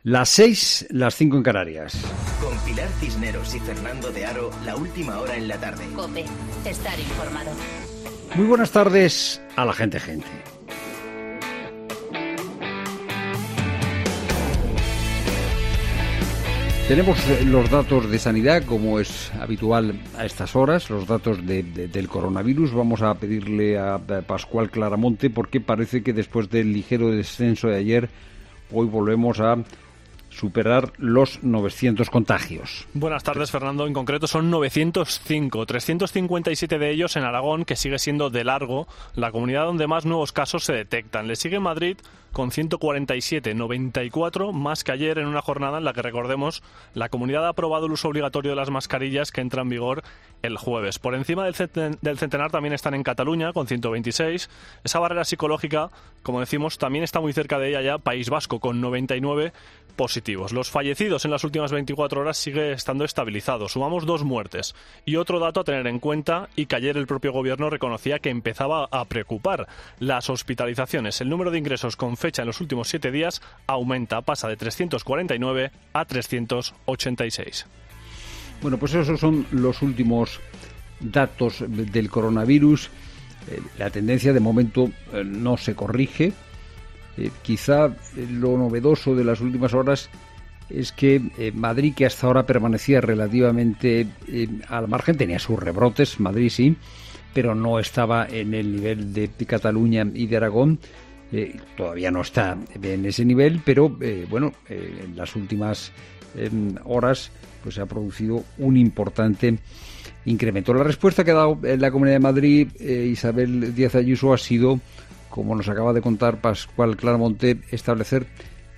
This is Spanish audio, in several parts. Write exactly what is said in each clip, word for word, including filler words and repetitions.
Las seis, las cinco en Canarias. Con Pilar Cisneros y Fernando de Aro, la última hora en la tarde. COPE, estar informado. Muy buenas tardes a la gente, gente. Tenemos los datos de sanidad, como es habitual a estas horas, los datos de, de, del coronavirus. Vamos a pedirle a Pascual Claramonte, porque parece que después del ligero descenso de ayer, hoy volvemos a superar los novecientos contagios. Buenas tardes, Fernando. En concreto son novecientos cinco, trescientos cincuenta y siete de ellos en Aragón, que sigue siendo de largo la comunidad donde más nuevos casos se detectan. Le sigue Madrid con ciento cuarenta y siete, noventa y cuatro más que ayer, en una jornada en la que, recordemos, la comunidad ha aprobado el uso obligatorio de las mascarillas, que entra en vigor el jueves. Por encima del, centen- del centenar también están en Cataluña, con ciento veintiséis. Esa barrera psicológica, como decimos, también está muy cerca de ella ya País Vasco, con noventa y nueve positivos. Los fallecidos en las últimas veinticuatro horas sigue estando estabilizado. Sumamos dos muertes. Y otro dato a tener en cuenta, y que ayer el propio gobierno reconocía que empezaba a preocupar: las hospitalizaciones. El número de ingresos con fecha en los últimos siete días aumenta, pasa de trescientos cuarenta y nueve a trescientos ochenta y seis. Bueno, pues esos son los últimos datos del coronavirus. Eh, la tendencia de momento eh, no se corrige. Eh, quizá eh, lo novedoso de las últimas horas es que eh, Madrid, que hasta ahora permanecía relativamente eh, al margen, tenía sus rebrotes, Madrid sí, pero no estaba en el nivel de Cataluña y de Aragón. Eh, todavía no está en ese nivel, pero eh, bueno, eh, en las últimas eh, horas pues se ha producido un importante incremento. La respuesta que ha dado en la Comunidad de Madrid eh, Isabel Díaz Ayuso ha sido, como nos acaba de contar Pascual Claramonte, establecer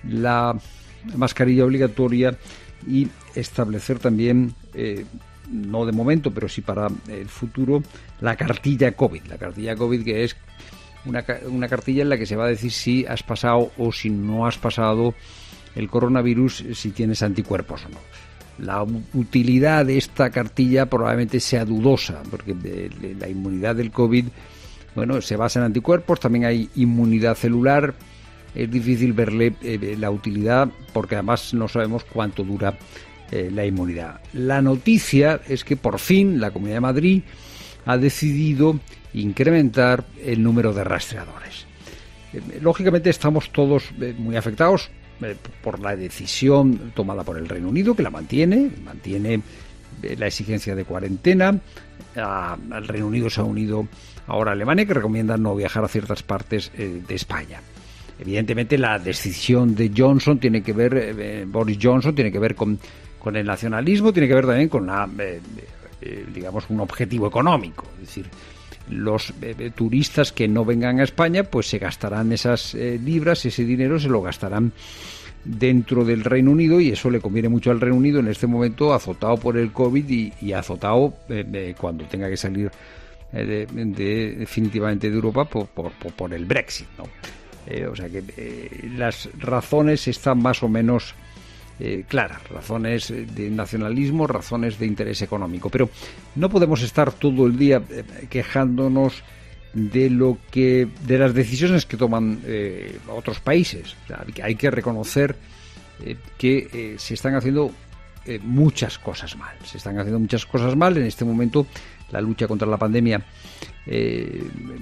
la mascarilla obligatoria y establecer también, eh, no de momento, pero sí para el futuro, la cartilla COVID. La cartilla COVID, que es una, una cartilla en la que se va a decir si has pasado o si no has pasado el coronavirus, si tienes anticuerpos o no. La utilidad de esta cartilla probablemente sea dudosa, porque de, de la inmunidad del COVID, bueno, se basa en anticuerpos, también hay inmunidad celular. Es difícil verle eh, la utilidad, porque además no sabemos cuánto dura eh, la inmunidad. La noticia es que por fin la Comunidad de Madrid ha decidido incrementar el número de rastreadores. Eh, lógicamente estamos todos eh, muy afectados eh, por la decisión tomada por el Reino Unido, que la mantiene, mantiene eh, la exigencia de cuarentena. A, al Reino Unido se ha unido ahora Alemania, que recomienda no viajar a ciertas partes eh, de España. Evidentemente la decisión de Johnson tiene que ver, eh, Boris Johnson, tiene que ver con, con el nacionalismo, tiene que ver también con una, eh, eh, digamos, un objetivo económico. Es decir, los eh, turistas que no vengan a España, pues se gastarán esas eh, libras, ese dinero se lo gastarán dentro del Reino Unido, y eso le conviene mucho al Reino Unido en este momento, azotado por el COVID y, y azotado eh, eh, cuando tenga que salir eh, de, de, definitivamente de Europa por, por, por el Brexit, ¿no? Eh, o sea que eh, las razones están más o menos eh, claras, razones de nacionalismo, razones de interés económico, pero no podemos estar todo el día eh, quejándonos de lo que de las decisiones que toman eh, otros países. O sea, hay que reconocer eh, que eh, se están haciendo eh, muchas cosas mal, se están haciendo muchas cosas mal en este momento. La lucha contra la pandemia eh,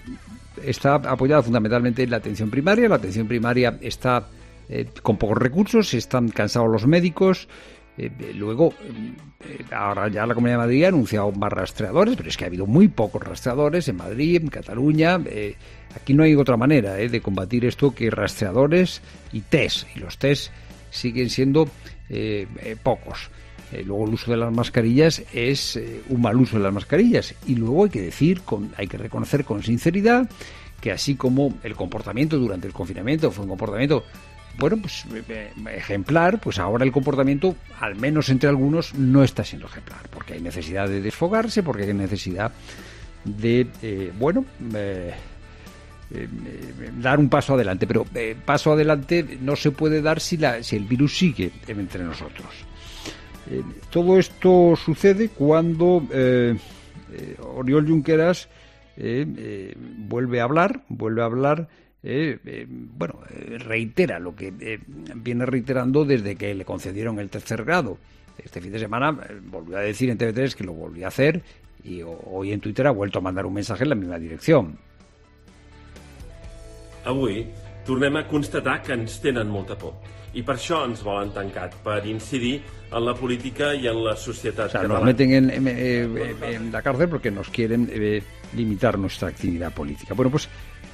está apoyada fundamentalmente en la atención primaria. La atención primaria está eh, con pocos recursos, están cansados los médicos. Eh, luego, eh, ahora ya la Comunidad de Madrid ha anunciado más rastreadores, pero es que ha habido muy pocos rastreadores en Madrid, en Cataluña. Eh, aquí no hay otra manera eh, de combatir esto que rastreadores y test. Y los test siguen siendo eh, eh, pocos. Eh, luego el uso de las mascarillas es eh, un mal uso de las mascarillas, y luego hay que decir, con, hay que reconocer con sinceridad que así como el comportamiento durante el confinamiento fue un comportamiento, bueno, pues eh, ejemplar, pues ahora el comportamiento, al menos entre algunos, no está siendo ejemplar, porque hay necesidad de desfogarse, porque hay necesidad de, eh, bueno, eh, eh, dar un paso adelante, pero eh, paso adelante no se puede dar si, la, si el virus sigue entre nosotros. Eh, todo esto sucede cuando eh, eh, Oriol Junqueras eh, eh, vuelve a hablar, vuelve a hablar eh, eh, bueno, eh, reitera lo que eh, viene reiterando desde que le concedieron el tercer grado. Este fin de semana eh, volvió a decir en T V tres que lo volvía a hacer y hoy en Twitter ha vuelto a mandar un mensaje en la misma dirección. Avui tornem a constatar que ens tenen molta por i per això ens volen tancat, per incidir en la política y en la societat o sea, catalana. Nos meten en, en, en, en la cárcel porque nos quieren eh, limitar nuestra actividad política. Bueno, pues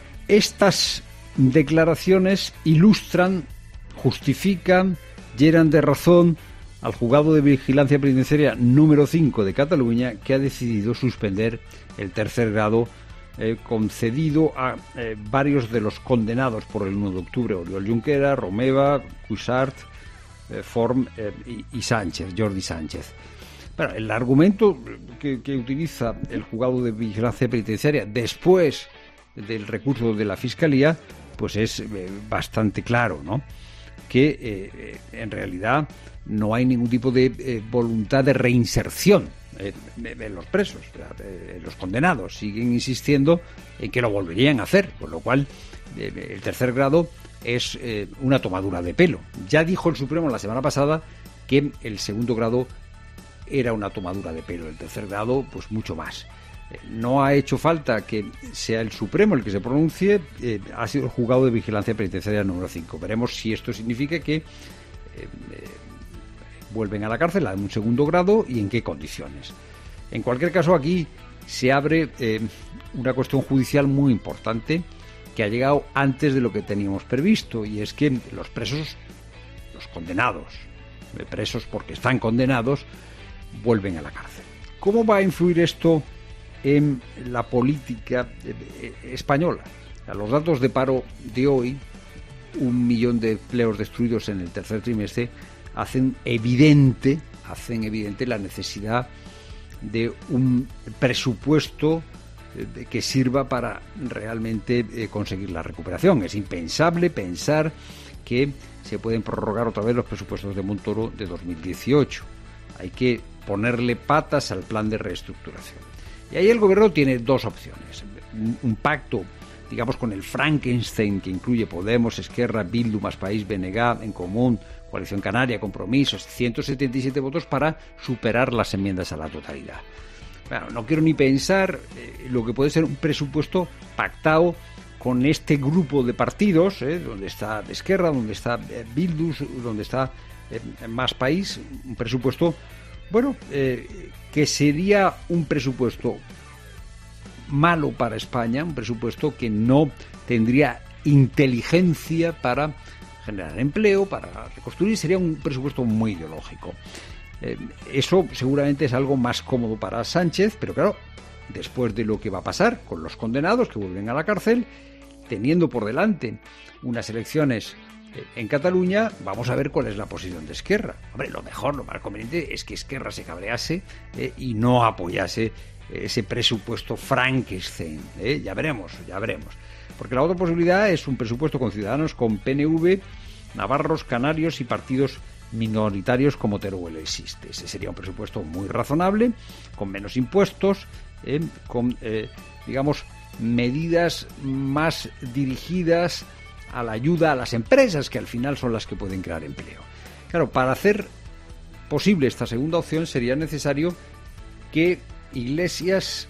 estas declaraciones ilustran, justifican, llenan de razón al juzgado de vigilancia penitenciaria número cinco de Cataluña, que ha decidido suspender el tercer grado eh, concedido a eh, varios de los condenados por el uno de octubre, Oriol Junqueras, Romeva, Cuixart, eh, Forn eh, y, y Sánchez, Jordi Sánchez. Bueno, el argumento que, que utiliza el juzgado de vigilancia penitenciaria después del recurso de la Fiscalía, pues es eh, bastante claro, ¿no? Que eh, en realidad no hay ningún tipo de eh, voluntad de reinserción eh, de, de los presos, de, de los condenados. Siguen insistiendo en que lo volverían a hacer, con lo cual eh, el tercer grado es eh, una tomadura de pelo. Ya dijo el Supremo la semana pasada que el segundo grado era una tomadura de pelo, el tercer grado pues mucho más. Eh, no ha hecho falta que sea el Supremo el que se pronuncie, eh, ha sido el juzgado de vigilancia penitenciaria número cinco. Veremos si esto significa que eh, eh, vuelven a la cárcel a un segundo grado y en qué condiciones. En cualquier caso, aquí se abre eh, una cuestión judicial muy importante que ha llegado antes de lo que teníamos previsto, y es que los presos, los condenados, eh, presos porque están condenados, vuelven a la cárcel. ¿Cómo va a influir esto en la política eh, española? A los datos de paro de hoy, un millón de empleos destruidos en el tercer trimestre, hacen evidente, hacen evidente la necesidad de un presupuesto eh, que sirva para realmente eh, conseguir la recuperación. Es impensable pensar que se pueden prorrogar otra vez los presupuestos de Montoro de dos mil dieciocho. Hay que ponerle patas al plan de reestructuración. Y ahí el gobierno tiene dos opciones. Un, un pacto, digamos, con el Frankenstein que incluye Podemos, Esquerra, Bildu, Más País, B N G, En Común, Coalición Canaria, Compromisos, ciento setenta y siete votos para superar las enmiendas a la totalidad. Bueno, no quiero ni pensar eh, lo que puede ser un presupuesto pactado con este grupo de partidos, eh, donde está Esquerra, donde está eh, Bildu, donde está eh, Más País, un presupuesto, bueno, eh, que sería un presupuesto malo para España, un presupuesto que no tendría inteligencia para generar empleo, para reconstruir, sería un presupuesto muy ideológico. Eh, eso seguramente es algo más cómodo para Sánchez, pero claro, después de lo que va a pasar con los condenados que vuelven a la cárcel, teniendo por delante unas elecciones eh, en Cataluña, vamos a ver cuál es la posición de Esquerra. Hombre, lo mejor, lo más conveniente es que Esquerra se cabrease eh, y no apoyase ese presupuesto Frankenstein. ¿eh? Ya veremos, ya veremos. Porque la otra posibilidad es un presupuesto con Ciudadanos, con P N V, navarros, canarios y partidos minoritarios como Teruel existe. Ese sería un presupuesto muy razonable, con menos impuestos, eh, con, eh, digamos, medidas más dirigidas a la ayuda a las empresas, que al final son las que pueden crear empleo. Claro, para hacer posible esta segunda opción sería necesario que Iglesias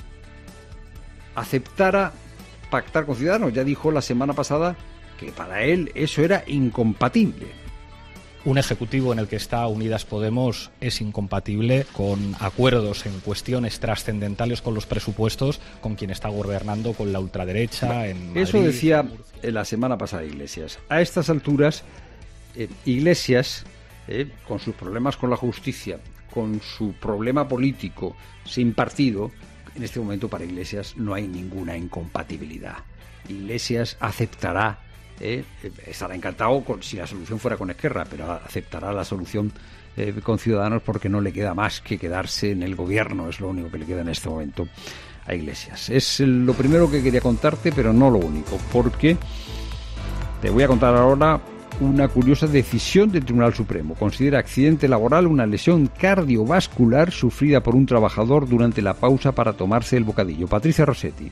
aceptara pactar con Ciudadanos. Ya dijo la semana pasada que para él eso era incompatible. Un ejecutivo en el que está Unidas Podemos es incompatible con acuerdos en cuestiones trascendentales con los presupuestos con quien está gobernando con la ultraderecha en Madrid. Eso decía la semana pasada Iglesias. A estas alturas, eh, Iglesias, eh, con sus problemas con la justicia, con su problema político sin partido, en este momento para Iglesias no hay ninguna incompatibilidad. Iglesias aceptará, eh, estará encantado con, si la solución fuera con Esquerra, pero aceptará la solución eh, con Ciudadanos porque no le queda más que quedarse en el gobierno, es lo único que le queda en este momento a Iglesias. Es lo primero que quería contarte, pero no lo único, porque te voy a contar ahora una curiosa decisión del Tribunal Supremo. Considera accidente laboral una lesión cardiovascular sufrida por un trabajador durante la pausa para tomarse el bocadillo. Patricia Rossetti.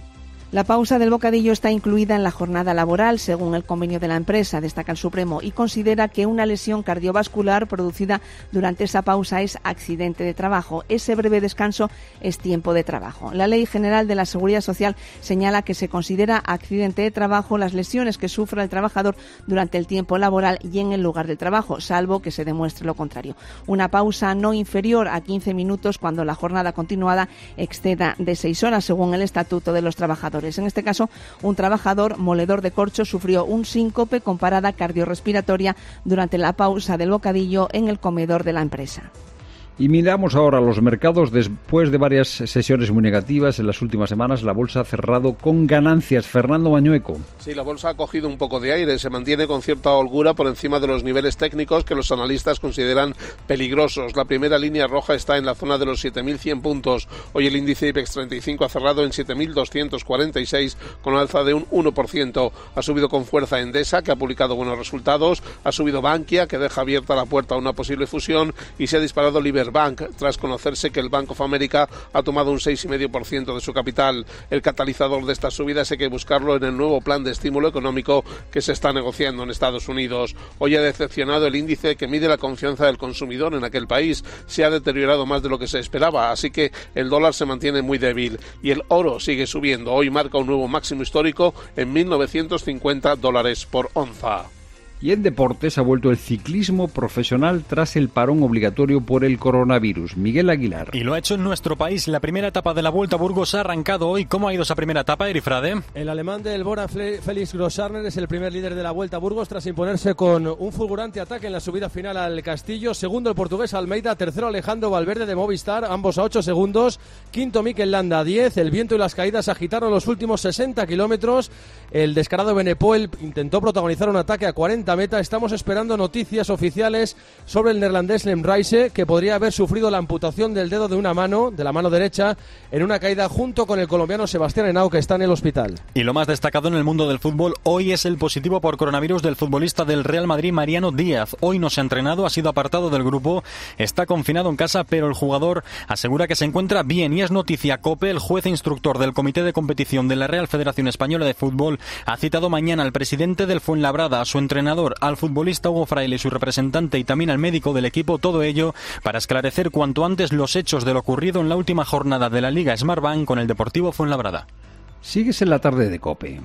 La pausa del bocadillo está incluida en la jornada laboral, según el convenio de la empresa, destaca el Supremo, y considera que una lesión cardiovascular producida durante esa pausa es accidente de trabajo. Ese breve descanso es tiempo de trabajo. La Ley General de la Seguridad Social señala que se considera accidente de trabajo las lesiones que sufra el trabajador durante el tiempo laboral y en el lugar del trabajo, salvo que se demuestre lo contrario. Una pausa no inferior a quince minutos cuando la jornada continuada exceda de seis horas, según el Estatuto de los Trabajadores. En este caso, un trabajador moledor de corcho sufrió un síncope con parada cardiorrespiratoria durante la pausa del bocadillo en el comedor de la empresa. Y miramos ahora los mercados. Después de varias sesiones muy negativas en las últimas semanas, la bolsa ha cerrado con ganancias. Fernando Mañueco. Sí, la bolsa ha cogido un poco de aire, se mantiene con cierta holgura por encima de los niveles técnicos que los analistas consideran peligrosos. La primera línea roja está en la zona de los siete mil cien puntos. Hoy el índice IBEX treinta y cinco ha cerrado en siete mil doscientos cuarenta y seis con alza de un uno por ciento. Ha subido con fuerza Endesa, que ha publicado buenos resultados, ha subido Bankia, que deja abierta la puerta a una posible fusión, y se ha disparado Liberbank tras conocerse que el Bank of America ha tomado un seis coma cinco por ciento de su capital. El catalizador de estas subidas hay que buscarlo en el nuevo plan de estímulo económico que se está negociando en Estados Unidos. Hoy ha decepcionado el índice que mide la confianza del consumidor en aquel país. Se ha deteriorado más de lo que se esperaba, así que el dólar se mantiene muy débil y el oro sigue subiendo. Hoy marca un nuevo máximo histórico en mil novecientos cincuenta dólares por onza. Y en deportes ha vuelto el ciclismo profesional tras el parón obligatorio por el coronavirus. Miguel Aguilar. Y lo ha hecho en nuestro país. La primera etapa de la Vuelta a Burgos ha arrancado hoy. ¿Cómo ha ido esa primera etapa, Erifrade? El alemán del Bora, Félix Grossarner, es el primer líder de la Vuelta a Burgos tras imponerse con un fulgurante ataque en la subida final al Castillo. Segundo el portugués Almeida, tercero Alejandro Valverde de Movistar, ambos a ocho segundos. Quinto Mikel Landa a diez. El viento y las caídas agitaron los últimos sesenta kilómetros. El descarado Benepoel intentó protagonizar un ataque a cuarenta meta. Estamos esperando noticias oficiales sobre el neerlandés Lem Reise, que podría haber sufrido la amputación del dedo de una mano, de la mano derecha, en una caída junto con el colombiano Sebastián Henao, que está en el hospital. Y lo más destacado en el mundo del fútbol hoy es el positivo por coronavirus del futbolista del Real Madrid, Mariano Díaz. Hoy no se ha entrenado, ha sido apartado del grupo, está confinado en casa, pero el jugador asegura que se encuentra bien. Y es noticia COPE, el juez e instructor del Comité de Competición de la Real Federación Española de Fútbol ha citado mañana al presidente del Fuenlabrada, a su entrenador, al futbolista Hugo Fraile, su representante y también al médico del equipo, todo ello para esclarecer cuanto antes los hechos de lo ocurrido en la última jornada de la Liga Smartbank con el Deportivo Fuenlabrada. Sigues en la tarde de COPE.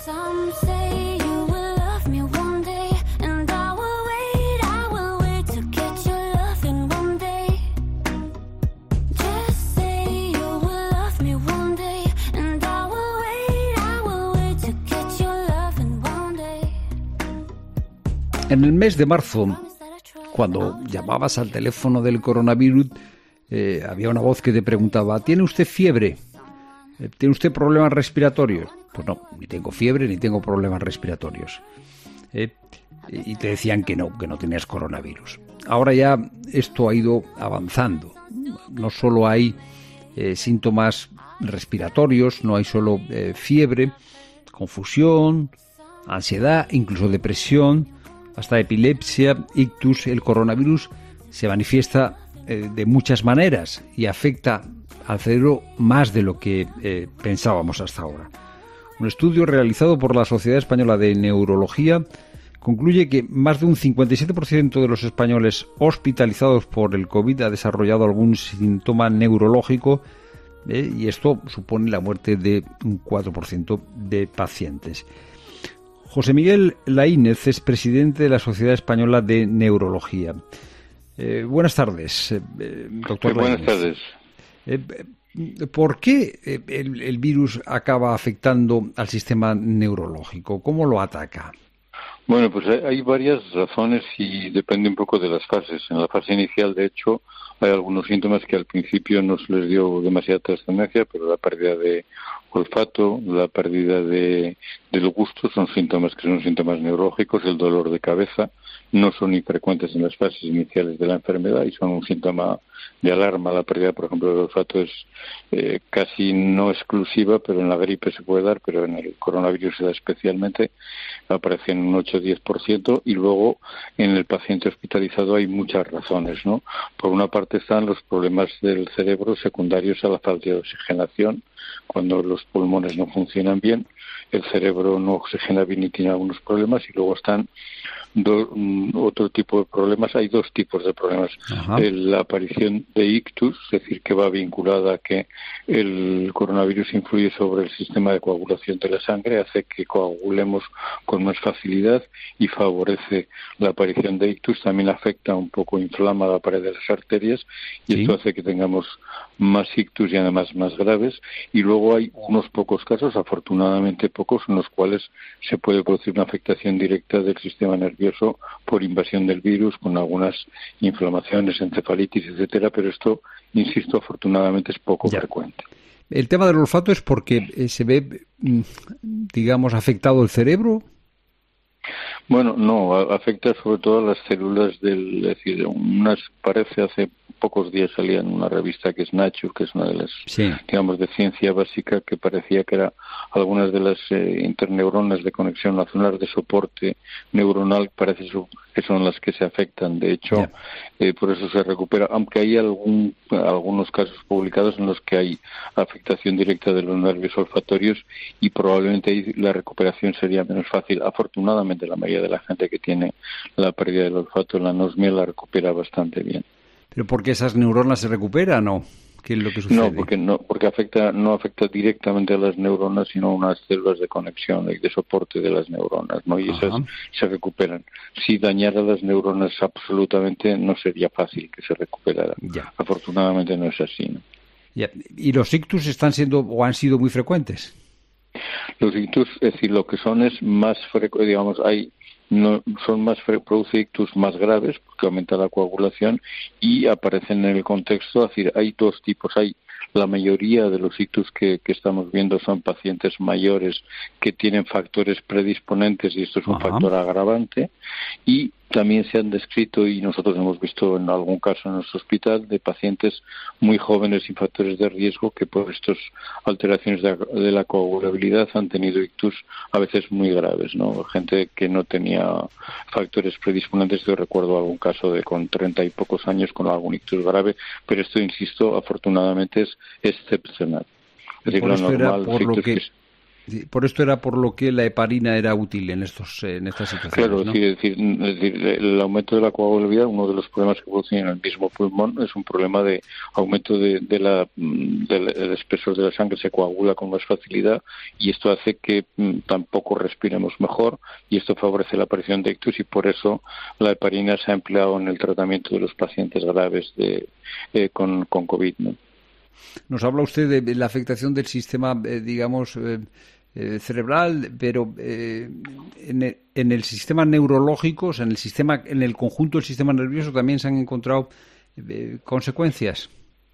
En el mes de marzo, cuando llamabas al teléfono del coronavirus, eh, había una voz que te preguntaba: ¿tiene usted fiebre? ¿Tiene usted problemas respiratorios? Pues no, ni tengo fiebre ni tengo problemas respiratorios. Eh, y te decían que no, que no tenías coronavirus. Ahora ya esto ha ido avanzando. No solo hay eh, síntomas respiratorios, no hay solo eh, fiebre, confusión, ansiedad, incluso depresión, hasta epilepsia, ictus. El coronavirus se manifiesta eh, de muchas maneras y afecta al cerebro más de lo que eh, pensábamos hasta ahora. Un estudio realizado por la Sociedad Española de Neurología concluye que más de un cincuenta y siete por ciento de los españoles hospitalizados por el COVID ha desarrollado algún síntoma neurológico, eh, y esto supone la muerte de un cuatro por ciento de pacientes. José Miguel Laínez es presidente de la Sociedad Española de Neurología. Eh, buenas tardes, eh, doctor Laínez. Buenas tardes. Eh, ¿Por qué el, el virus acaba afectando al sistema neurológico? ¿Cómo lo ataca? Bueno, pues hay varias razones y depende un poco de las fases. En la fase inicial, de hecho, hay algunos síntomas que al principio no se les dio demasiada trascendencia, pero la pérdida de olfato, la pérdida de, del gusto son síntomas que son síntomas neurológicos, el dolor de cabeza, no son infrecuentes en las fases iniciales de la enfermedad y son un síntoma de alarma. La pérdida, por ejemplo, del olfato es eh, casi no exclusiva, pero en la gripe se puede dar, pero en el coronavirus se da especialmente, aparece en un ocho a diez por ciento, y luego en el paciente hospitalizado hay muchas razones, ¿no? Por una parte están los problemas del cerebro secundarios a la falta de oxigenación. Cuando los pulmones no funcionan bien, el cerebro no oxigena bien y tiene algunos problemas, y luego están do, otro tipo de problemas. Hay dos tipos de problemas. El, la aparición de ictus, es decir, que va vinculada a que el coronavirus influye sobre el sistema de coagulación de la sangre, hace que coagulemos con más facilidad y favorece la aparición de ictus. También afecta un poco, inflama la pared de las arterias, y ¿sí? Esto hace que tengamos más ictus y además más graves. Y luego hay unos pocos casos, afortunadamente pocos, en los cuales se puede producir una afectación directa del sistema nervioso por invasión del virus, con algunas inflamaciones, encefalitis, etcétera, pero esto, insisto, afortunadamente es poco ya. frecuente. El tema del olfato es porque eh, se ve, digamos, afectado el cerebro. Bueno, no, afecta sobre todo a las células del, es decir, unas, parece hace pocos días salía en una revista que es Nature, que es una de las, sí. digamos, de ciencia básica, que parecía que era algunas de las eh, interneuronas de conexión nacional de soporte neuronal, parece que son las que se afectan. De hecho, yeah. eh, por eso se recupera, aunque hay algún, algunos casos publicados en los que hay afectación directa de los nervios olfatorios, y probablemente ahí la recuperación sería menos fácil. Afortunadamente, la mayoría de la gente que tiene la pérdida del olfato, la anosmia, la recupera bastante bien. ¿Pero por qué esas neuronas se recuperan o qué es lo que sucede? No, porque no, porque afecta, no afecta directamente a las neuronas, sino a unas células de conexión y de soporte de las neuronas, ¿no? Y Ajá. esas se recuperan. Si dañara las neuronas absolutamente, no sería fácil que se recuperaran. Ya. Afortunadamente no es así, ¿no? Ya. ¿Y los ictus están siendo o han sido muy frecuentes? Los ictus, es decir, lo que son es más frecuente, digamos, hay no son más produce ictus más graves porque aumenta la coagulación y aparecen en el contexto. Es decir, hay dos tipos. Hay la mayoría de los ictus que, que estamos viendo son pacientes mayores que tienen factores predisponentes, y esto es un Ajá. factor agravante, y también se han descrito, y nosotros hemos visto en algún caso en nuestro hospital, de pacientes muy jóvenes sin factores de riesgo que por estas alteraciones de, de la coagulabilidad han tenido ictus a veces muy graves, ¿no? Gente que no tenía factores predisponentes. Yo recuerdo algún caso de con treinta y pocos años con algún ictus grave, pero esto, insisto, afortunadamente es excepcional. Es decir, lo normal, por lo que... Por esto era por lo que la heparina era útil en estos en estas situaciones. Claro, ¿no? sí, es decir, es decir, el aumento de la coagulabilidad, uno de los problemas que producen en el mismo pulmón, es un problema de aumento de, de la del de espesor de la sangre, se coagula con más facilidad, y esto hace que m, tampoco respiremos mejor, y esto favorece la aparición de ictus, y por eso la heparina se ha empleado en el tratamiento de los pacientes graves de eh, con, con COVID, ¿no? Nos habla usted de la afectación del sistema, eh, digamos, eh, eh, cerebral, pero eh, en, el, en el sistema neurológico, o sea, en el sistema, en el conjunto del sistema nervioso también se han encontrado eh, consecuencias.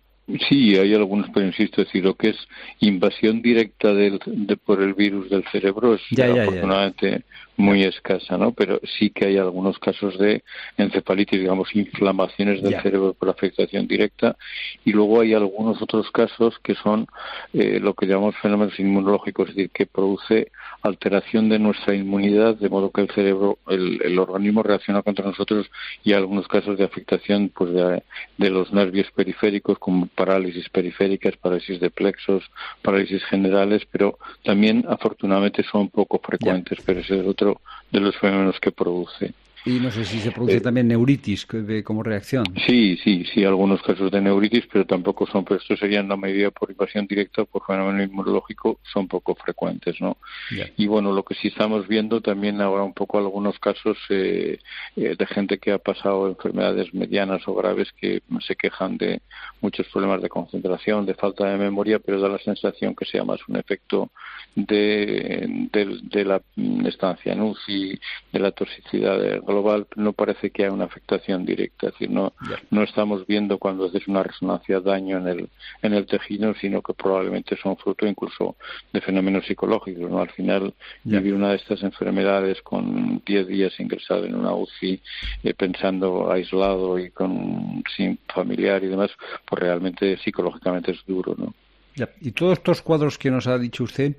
Sí, hay algunos, pero insisto, es decir, lo que es invasión directa del, de, por el virus del cerebro es ya, ya, afortunadamente ya, ya. muy escasa, ¿no? Pero sí que hay algunos casos de encefalitis, digamos, inflamaciones del ya. cerebro por afectación directa, y luego hay algunos otros casos que son eh, lo que llamamos fenómenos inmunológicos, es decir, que produce alteración de nuestra inmunidad, de modo que el cerebro, el, el organismo reacciona contra nosotros, y hay algunos casos de afectación pues de, de los nervios periféricos, como parálisis periféricas, parálisis de plexos, parálisis generales, pero también afortunadamente son poco frecuentes, ya. pero ese es otro de los fenómenos que produce. Y no sé si se produce eh, también neuritis como reacción. Sí, sí, sí, algunos casos de neuritis, pero tampoco son, pero esto sería en la medida por invasión directa o por fenómeno inmunológico, son poco frecuentes, ¿no? Yeah. Y bueno, lo que sí estamos viendo también ahora un poco algunos casos eh, eh, de gente que ha pasado enfermedades medianas o graves que se quejan de muchos problemas de concentración, de falta de memoria, pero da la sensación que sea más un efecto de, de, de la estancia en U C I, de la toxicidad de global no parece que haya una afectación directa, es decir, no, no estamos viendo cuando haces una resonancia daño en el en el tejido, sino que probablemente son fruto incluso de fenómenos psicológicos, ¿no? Al final, yeah. vivir una de estas enfermedades con diez días ingresado en una U C I, eh, pensando aislado y con sin familiar y demás, pues realmente psicológicamente es duro, ¿no? Yeah. Y todos estos cuadros que nos ha dicho usted,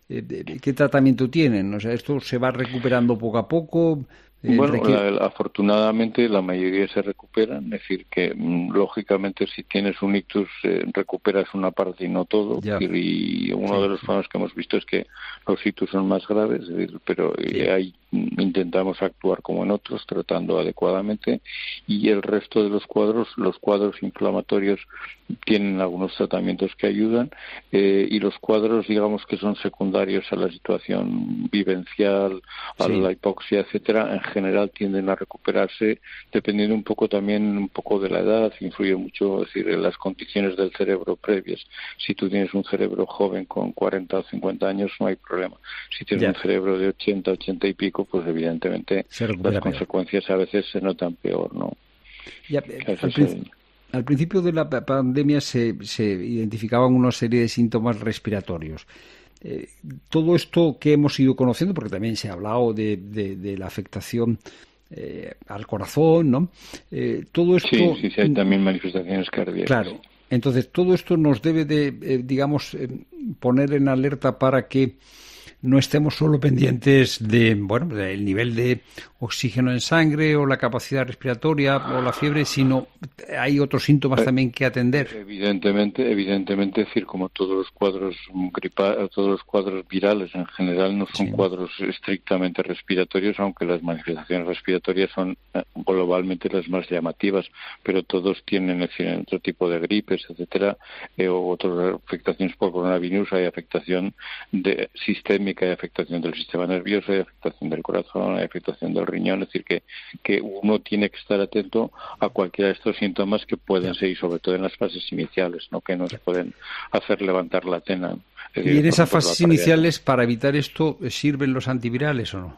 ¿qué tratamiento tienen? O sea, ¿esto se va recuperando poco a poco? Bueno, la, la, afortunadamente la mayoría se recuperan, es decir, que lógicamente si tienes un ictus eh, recuperas una parte y no todo, es decir, y uno sí, de los problemas que hemos visto es que los ictus son más graves, es decir, pero sí. eh, ahí intentamos actuar como en otros, tratando adecuadamente, y el resto de los cuadros, los cuadros inflamatorios tienen algunos tratamientos que ayudan, eh, y los cuadros, digamos, que son secundarios a la situación vivencial, a sí. la hipoxia, etcétera, en general tienden a recuperarse, dependiendo un poco también un poco de la edad, influye mucho, es decir, en las condiciones del cerebro previas. Si tú tienes un cerebro joven con cuarenta o cincuenta años, no hay problema. Si tienes ya. un cerebro de ochenta, ochenta y pico, pues evidentemente las peor. consecuencias a veces se notan peor, ¿no? Ya, al, prin- al principio de la pandemia se, se identificaban una serie de síntomas respiratorios. Eh, todo esto que hemos ido conociendo, porque también se ha hablado de, de, de la afectación eh, al corazón, ¿no? Eh, todo esto... Sí, sí, sí, hay también manifestaciones cardíacas. Claro. Entonces, todo esto nos debe de, eh, digamos, eh, poner en alerta para que no estemos solo pendientes de, bueno, del nivel de oxígeno en sangre o la capacidad respiratoria o la fiebre, sino hay otros síntomas también que atender. Evidentemente, evidentemente, es decir, como todos los cuadros gripa, todos los cuadros virales en general no son sí. cuadros estrictamente respiratorios, aunque las manifestaciones respiratorias son globalmente las más llamativas, pero todos tienen, es decir, otro tipo de gripes, etcétera, eh, o otras afectaciones por coronavirus, hay afectación de sistémica, hay afectación del sistema nervioso, hay afectación del corazón, hay afectación del riñón, es decir, que, que uno tiene que estar atento a cualquiera de estos síntomas que pueden ser, y sobre todo en las fases iniciales, ¿no? Que nos pueden hacer levantar la tena. Es decir, y en esas fases iniciales, para evitar esto, ¿sirven los antivirales o no?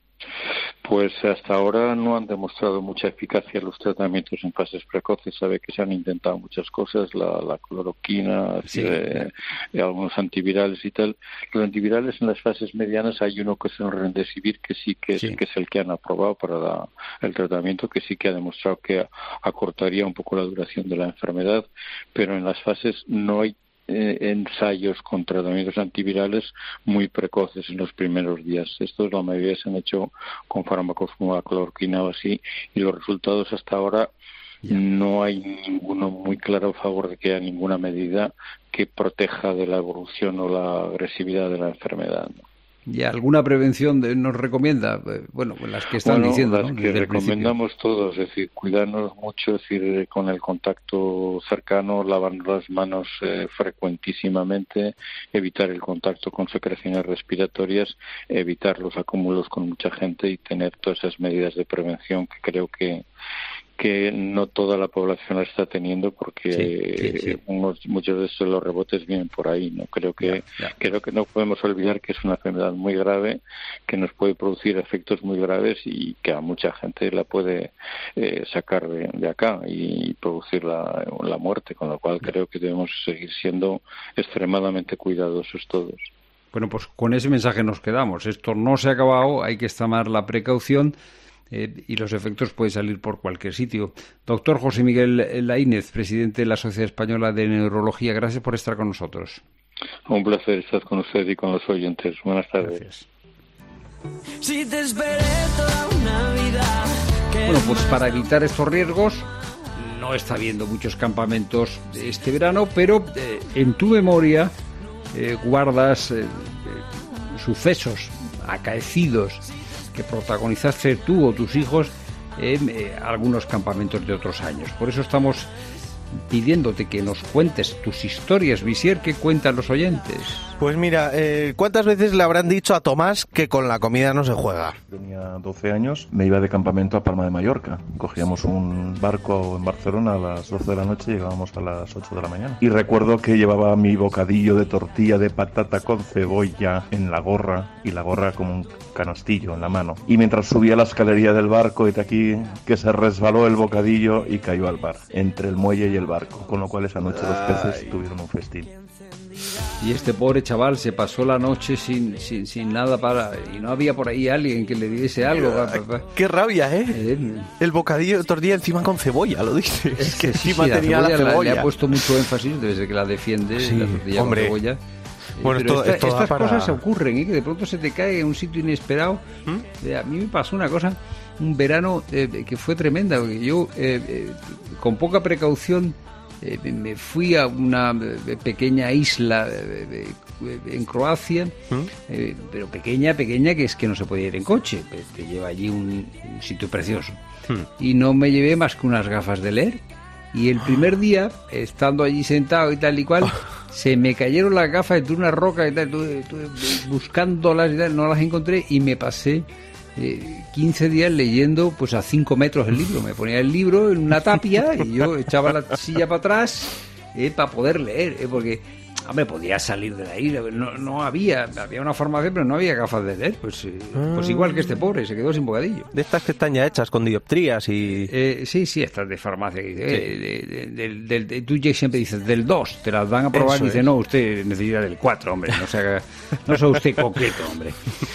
Pues hasta ahora no han demostrado mucha eficacia los tratamientos en fases precoces. Sabe que se han intentado muchas cosas, la, la cloroquina, sí, eh, eh, algunos antivirales y tal. Los antivirales en las fases medianas hay uno que es el Remdesivir, que sí que es, sí. que es el que han aprobado para la, el tratamiento, que sí que ha demostrado que acortaría un poco la duración de la enfermedad, pero en las fases no hay Eh, ensayos con tratamientos antivirales muy precoces en los primeros días. Estos la mayoría se han hecho con fármacos como la cloroquina o así, y los resultados hasta ahora yeah. no hay ninguno muy claro a favor de que haya ninguna medida que proteja de la evolución o la agresividad de la enfermedad, ¿no? ¿Y alguna prevención de, nos recomienda? Bueno, las que están bueno, diciendo, las ¿no? que recomendamos todos, es decir, cuidarnos mucho, es decir, con el contacto cercano, lavarnos las manos eh, frecuentísimamente, evitar el contacto con secreciones respiratorias, evitar los acúmulos con mucha gente y tener todas esas medidas de prevención que creo que que no toda la población la está teniendo, porque sí, sí, sí. Unos, muchos de estos los rebotes vienen por ahí, no creo que ya, ya. creo que no podemos olvidar que es una enfermedad muy grave, que nos puede producir efectos muy graves y que a mucha gente la puede eh, sacar de, de acá y producir la, la muerte, con lo cual ya. creo que debemos seguir siendo extremadamente cuidadosos todos. Bueno, pues con ese mensaje nos quedamos. Esto no se ha acabado, hay que tomar la precaución. Eh, y los efectos pueden salir por cualquier sitio. Doctor José Miguel Laínez, presidente de la Sociedad Española de Neurología, gracias por estar con nosotros. Un placer estar con usted y con los oyentes. Buenas tardes. Gracias. Si te esperé toda una vida, bueno, pues para evitar estos riesgos, no está habiendo muchos campamentos este verano, pero eh, en tu memoria eh, guardas eh, eh, sucesos acaecidos que protagonizaste tú o tus hijos en eh, algunos campamentos de otros años. Por eso estamos pidiéndote que nos cuentes tus historias, Visier. ¿Qué cuentan los oyentes? Pues mira, eh, ¿cuántas veces le habrán dicho a Tomás que con la comida no se juega? Tenía doce años, me iba de campamento a Palma de Mallorca. Cogíamos un barco en Barcelona a las doce de la noche y llegábamos a las ocho de la mañana. Y recuerdo que llevaba mi bocadillo de tortilla de patata con cebolla en la gorra, y la gorra como un canastillo en la mano. Y mientras subía la escalería del barco, y de aquí que se resbaló el bocadillo y cayó al mar, entre el muelle y el barco. Con lo cual esa noche los peces Ay. tuvieron un festín. Y este pobre chaval se pasó la noche sin, sin, sin nada para... Y no había por ahí alguien que le diese algo. Qué, qué rabia, ¿eh? eh el bocadillo de tortilla encima con cebolla, lo dices. Es que sí, encima sí, tenía la, la cebolla. La, le ha puesto mucho énfasis desde que la defiende, sí, la tortilla hombre. con cebolla. Bueno, Pero esto, esta, esto estas para... cosas se ocurren, ¿eh? Que de pronto se te cae en un sitio inesperado. ¿Mm? A mí me pasó una cosa, un verano eh, que fue tremenda, porque yo, eh, eh, con poca precaución, eh, me fui a una eh, pequeña isla eh, eh, en Croacia, ¿Mm? eh, pero pequeña, pequeña, que es que no se podía ir en coche, te lleva allí un, un sitio precioso. ¿Mm? Y no me llevé más que unas gafas de leer. Y el primer día, estando allí sentado y tal y cual, se me cayeron las gafas de una roca y tal, estuve, estuve buscándolas y tal, no las encontré, y me pasé eh, quince días leyendo pues a cinco metros el libro. Me ponía el libro en una tapia y yo echaba la silla para atrás eh, para poder leer, eh, porque... Hombre, podía salir de la isla, no, no había, había una farmacia, pero no había gafas de leer, pues, eh, ah. pues igual que este pobre, se quedó sin bocadillo. De estas que están ya hechas con dioptrías y... Eh, sí, sí, estas de farmacia. Eh, sí. de, de, de, de, de, tú siempre dices del dos, te las van a probar. Eso y dices, es. No, usted necesita del cuatro, hombre, no se haga, no sea usted coqueto, hombre.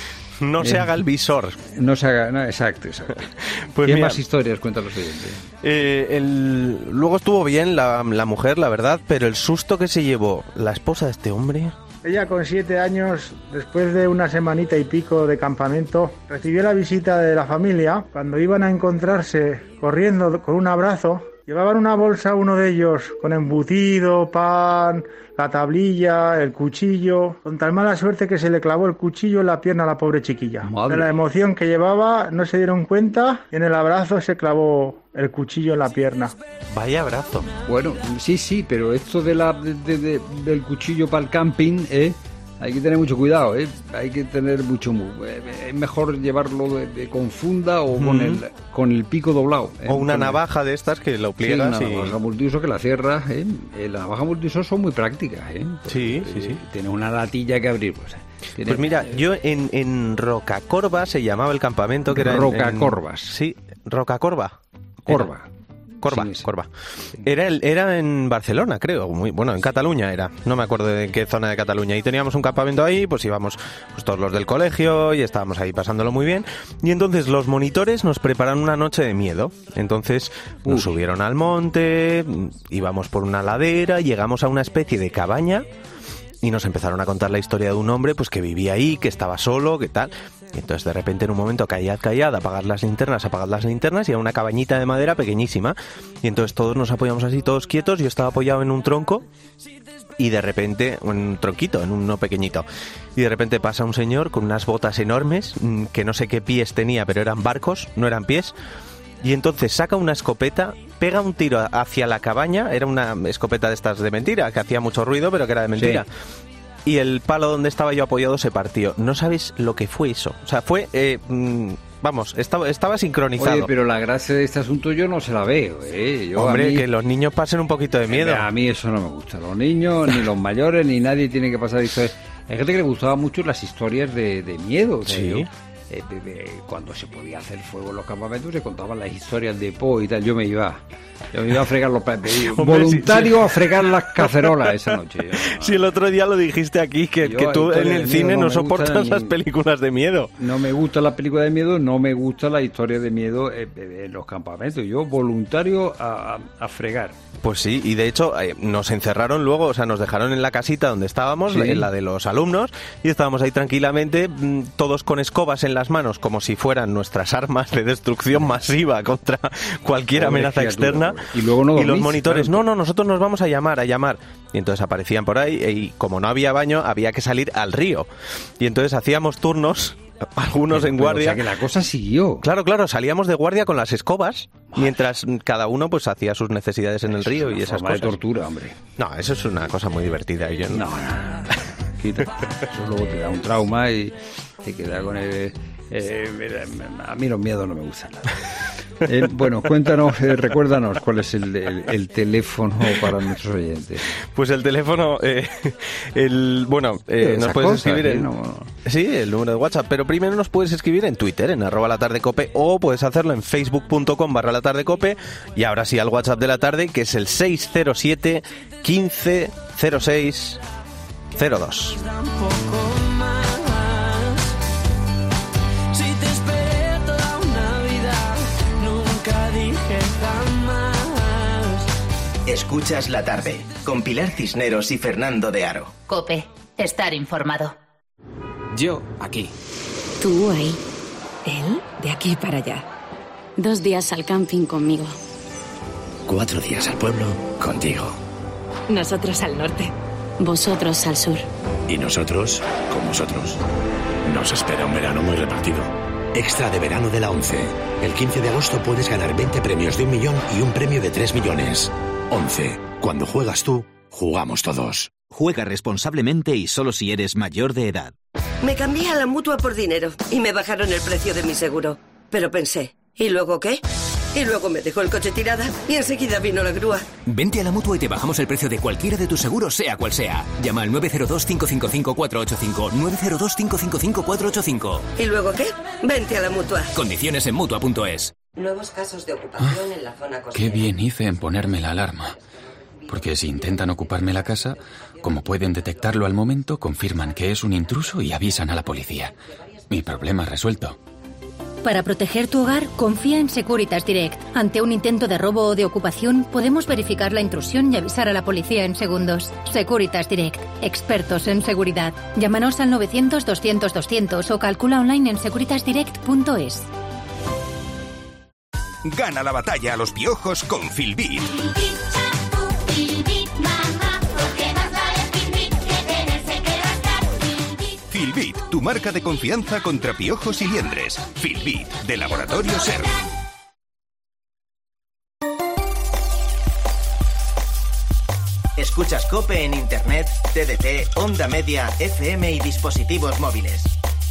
No se eh, haga el visor. No se haga, no, exacto, exacto. Pues ¿Qué mira, más historias cuentan los oyentes? Eh, el, luego estuvo bien la, la mujer, la verdad, pero el susto que se llevó la esposa de este hombre... Ella con siete años, después de una semanita y pico de campamento, recibió la visita de la familia. Cuando iban a encontrarse corriendo con un abrazo, llevaban una bolsa uno de ellos con embutido, pan, la tablilla, el cuchillo, con tal mala suerte que se le clavó el cuchillo en la pierna a la pobre chiquilla. Madre. De la emoción que llevaba no se dieron cuenta y en el abrazo se clavó el cuchillo en la pierna. Vaya abrazo. Bueno, sí, sí, pero esto de la de, de, de, del cuchillo para el camping, ¿eh? Hay que tener mucho cuidado, ¿eh? Hay que tener mucho... Eh, es mejor llevarlo de, de, con funda o mm. con el con el pico doblado. ¿eh? O una con navaja el... de estas que lo pliegas. Sí, una y... navaja multiuso que la cierras, ¿eh? La navaja multiuso son muy prácticas, ¿eh? Porque, sí, sí, sí. Tiene una latilla que abrir, pues. Tiene, pues mira, eh... yo en, en Rocacorba se llamaba el campamento que era... Rocacorvas. Sí, Rocacorba. Corva. Corva, sí, sí. Corva. Era, el, era en Barcelona, creo. Muy, bueno, en Cataluña era. No me acuerdo de qué zona de Cataluña. Y teníamos un campamento ahí, pues íbamos pues, todos los del colegio y estábamos ahí pasándolo muy bien. Y entonces los monitores nos prepararon una noche de miedo. Entonces nos Uy. subieron al monte, íbamos por una ladera, llegamos a una especie de cabaña y nos empezaron a contar la historia de un hombre pues que vivía ahí, que estaba solo, que tal... Y entonces de repente en un momento callad, callad, apagad las linternas, apagad las linternas y era una cabañita de madera pequeñísima. Y entonces todos nos apoyamos así, todos quietos, yo estaba apoyado en un tronco y de repente, en un tronquito, en uno pequeñito, y de repente pasa un señor con unas botas enormes, que no sé qué pies tenía, pero eran barcos, no eran pies, y entonces saca una escopeta, pega un tiro hacia la cabaña, era una escopeta de estas de mentira, que hacía mucho ruido, pero que era de mentira. Sí. Y el palo donde estaba yo apoyado se partió. No sabes lo que fue eso. O sea, fue... Eh, vamos, estaba, estaba sincronizado. Oye, pero la gracia de este asunto yo no se la veo, ¿eh? Yo, Hombre, mí, que los niños pasen un poquito de miedo. A mí eso no me gusta. Los niños, ni los mayores, ni nadie tiene que pasar historias. Hay gente que le gustaba mucho las historias de, de miedo. O sea, sí. Yo, eh, de, de, cuando se podía hacer fuego en los campamentos, se contaban las historias de Poe y tal. Yo me iba... Yo me iba a fregar los platos. Voluntario sí, sí. a fregar las cacerolas esa noche. Yo, no, si el otro día lo dijiste aquí, que, yo, que tú en el cine no, no soportas las películas de miedo. No me gusta la película de miedo, no me gusta la historia de miedo en, en los campamentos. Yo voluntario a, a, a fregar. Pues sí, y de hecho eh, nos encerraron luego, o sea, nos dejaron en la casita donde estábamos, sí. en la de los alumnos, y estábamos ahí tranquilamente, todos con escobas en las manos, como si fueran nuestras armas de destrucción masiva contra cualquier Pobre amenaza criatura, externa. Y luego no dormís, y los monitores, claro. no, no, nosotros nos vamos a llamar, a llamar. Y entonces aparecían por ahí, y como no había baño, había que salir al río. Y entonces hacíamos turnos algunos en guardia. O sea que la cosa siguió. Claro, claro, salíamos de guardia con las escobas, mientras cada uno pues hacía sus necesidades en el río y esas cosas. De tortura, hombre. No, eso es una cosa muy divertida. Y yo no, no, no, no. Quita. Eso luego te da un trauma y te queda con el... Eh, a mí los miedos no me gustan nada. Eh, bueno, cuéntanos, eh, recuérdanos cuál es el, el, el teléfono para nuestros oyentes. Pues el teléfono, eh, el bueno, eh, nos puedes cosa, escribir ¿eh? en, no. sí, el número de WhatsApp, pero primero nos puedes escribir en Twitter, en arroba la tarde cope, o puedes hacerlo en facebook.com barra la tarde cope, y ahora sí al WhatsApp de la tarde, que es el seis cero siete quince cero seis cero dos. Escuchas La Tarde, con Pilar Cisneros y Fernando de Aro. COPE, estar informado. Yo, aquí. Tú ahí. Él, de aquí para allá. Dos días al camping conmigo. Cuatro días al pueblo, contigo. Nosotros al norte. Vosotros al sur. Y nosotros, con vosotros. Nos espera un verano muy repartido. Extra de verano de la ONCE. El quince de agosto puedes ganar veinte premios de un millón y un premio de tres millones. ONCE. Cuando juegas tú, jugamos todos. Juega responsablemente y solo si eres mayor de edad. Me cambié a la Mutua por dinero y me bajaron el precio de mi seguro. Pero pensé, ¿y luego qué? Y luego me dejó el coche tirada y enseguida vino la grúa. Vente a la Mutua y te bajamos el precio de cualquiera de tus seguros, sea cual sea. Llama al nueve cero dos, cinco cinco cinco, cuatro ocho cinco, nueve cero dos, cinco cinco cinco, cuatro ocho cinco. ¿Y luego qué? Vente a la Mutua. Condiciones en Mutua punto es. Nuevos casos de ocupación ah, en la zona costera. Qué bien hice en ponerme la alarma. Porque si intentan ocuparme la casa, como pueden detectarlo al momento, confirman que es un intruso y avisan a la policía. Mi problema resuelto. Para proteger tu hogar, confía en Securitas Direct. Ante un intento de robo o de ocupación, podemos verificar la intrusión y avisar a la policía en segundos. Securitas Direct, expertos en seguridad. Llámanos al novecientos, doscientos, doscientos o calcula online en securitas direct punto es. Gana la batalla a los piojos con Filbit. Filbit, tu marca de confianza contra piojos y liendres. Filbit, de Laboratorio Ser. Escuchas COPE en Internet, T D T, Onda Media, F M y dispositivos móviles.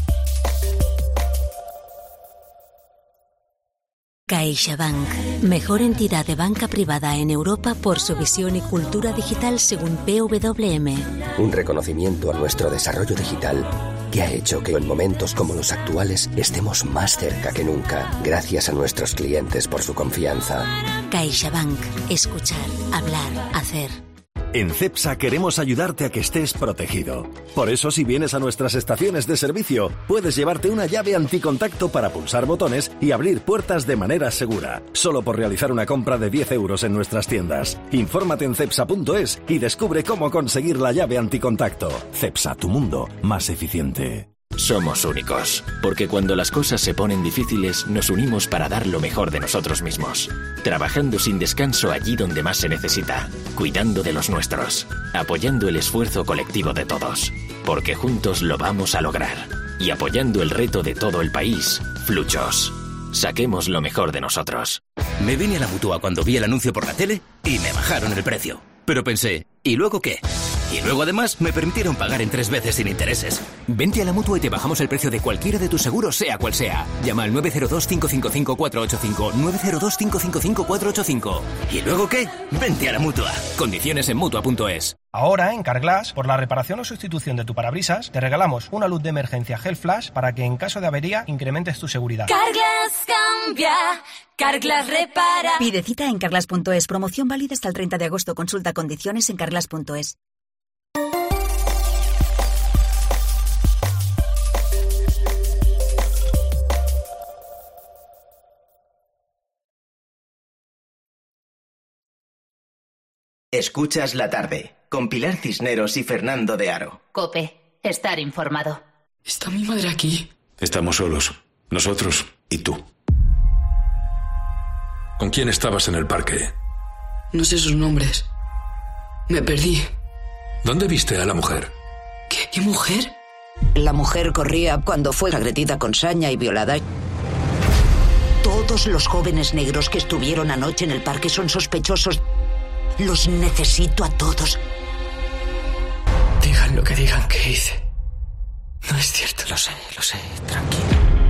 CaixaBank, mejor entidad de banca privada en Europa por su visión y cultura digital según P W M. Un reconocimiento a nuestro desarrollo digital que ha hecho que en momentos como los actuales estemos más cerca que nunca, gracias a nuestros clientes por su confianza. CaixaBank, escuchar, hablar, hacer. En Cepsa queremos ayudarte a que estés protegido. Por eso, si vienes a nuestras estaciones de servicio, puedes llevarte una llave anticontacto para pulsar botones y abrir puertas de manera segura, solo por realizar una compra de diez euros en nuestras tiendas. Infórmate en cepsa punto es y descubre cómo conseguir la llave anticontacto. Cepsa, tu mundo más eficiente. Somos únicos, porque cuando las cosas se ponen difíciles, nos unimos para dar lo mejor de nosotros mismos. Trabajando sin descanso allí donde más se necesita, cuidando de los nuestros, apoyando el esfuerzo colectivo de todos, porque juntos lo vamos a lograr. Y apoyando el reto de todo el país, Fluchos. Saquemos lo mejor de nosotros. Me vine a la Mutua cuando vi el anuncio por la tele y me bajaron el precio. Pero pensé, ¿y luego qué? Y luego además me permitieron pagar en tres veces sin intereses. Vente a la Mutua y te bajamos el precio de cualquiera de tus seguros, sea cual sea. Llama al nueve cero dos, cinco cinco cinco, cuatro ocho cinco, nueve cero dos, cinco cinco cinco, cuatro ocho cinco. ¿Y luego qué? Vente a la Mutua. Condiciones en Mutua punto es. Ahora, en Carglass, por la reparación o sustitución de tu parabrisas, te regalamos una luz de emergencia Gel Flash para que en caso de avería incrementes tu seguridad. Carglass cambia, Carglass repara. Pide cita en carglass punto es. Promoción válida hasta el treinta de agosto. Consulta condiciones en carglass punto es. Escuchas La Tarde, con Pilar Cisneros y Fernando de Aro. COPE, estar informado. ¿Está mi madre aquí? Estamos solos, nosotros y tú. ¿Con quién estabas en el parque? No sé sus nombres. Me perdí. ¿Dónde viste a la mujer? ¿Qué, qué mujer? La mujer corría cuando fue agredida con saña y violada. Todos los jóvenes negros que estuvieron anoche en el parque son sospechosos. Los necesito a todos. Digan lo que digan que hice. No es cierto. Lo sé, lo sé, tranquilo.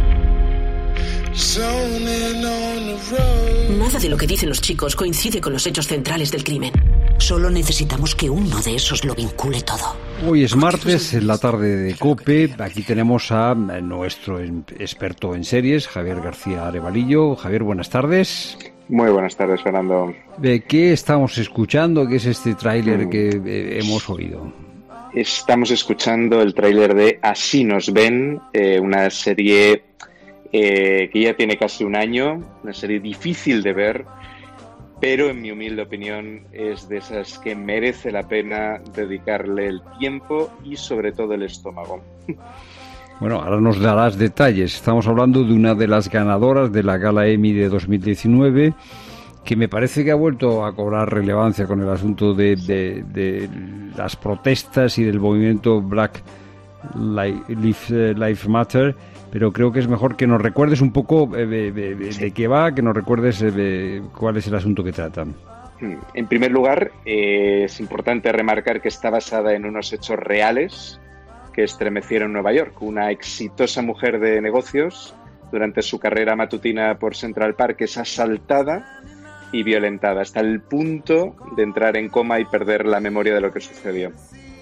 Nada de lo que dicen los chicos coincide con los hechos centrales del crimen. Solo necesitamos que uno de esos lo vincule todo. Hoy es martes, en la tarde de COPE. Aquí tenemos a nuestro experto en series, Javier García Arevalillo. Javier, buenas tardes. Muy buenas tardes, Fernando. ¿Qué estamos escuchando? ¿Qué es este tráiler que eh, hemos oído? Estamos escuchando el tráiler de Así nos ven, eh, una serie eh, que ya tiene casi un año, una serie difícil de ver, pero en mi humilde opinión es de esas que merece la pena dedicarle el tiempo y sobre todo el estómago. Bueno, ahora nos darás detalles. Estamos hablando de una de las ganadoras de la Gala Emmy de dos mil diecinueve, que me parece que ha vuelto a cobrar relevancia con el asunto de, de, de las protestas y del movimiento Black Lives Life Matter, pero creo que es mejor que nos recuerdes un poco de, de, de, de qué va, que nos recuerdes de cuál es el asunto que tratan. En primer lugar, eh, es importante remarcar que está basada en unos hechos reales que estremecieron Nueva York. Una exitosa mujer de negocios, durante su carrera matutina por Central Park, es asaltada y violentada hasta el punto de entrar en coma y perder la memoria de lo que sucedió.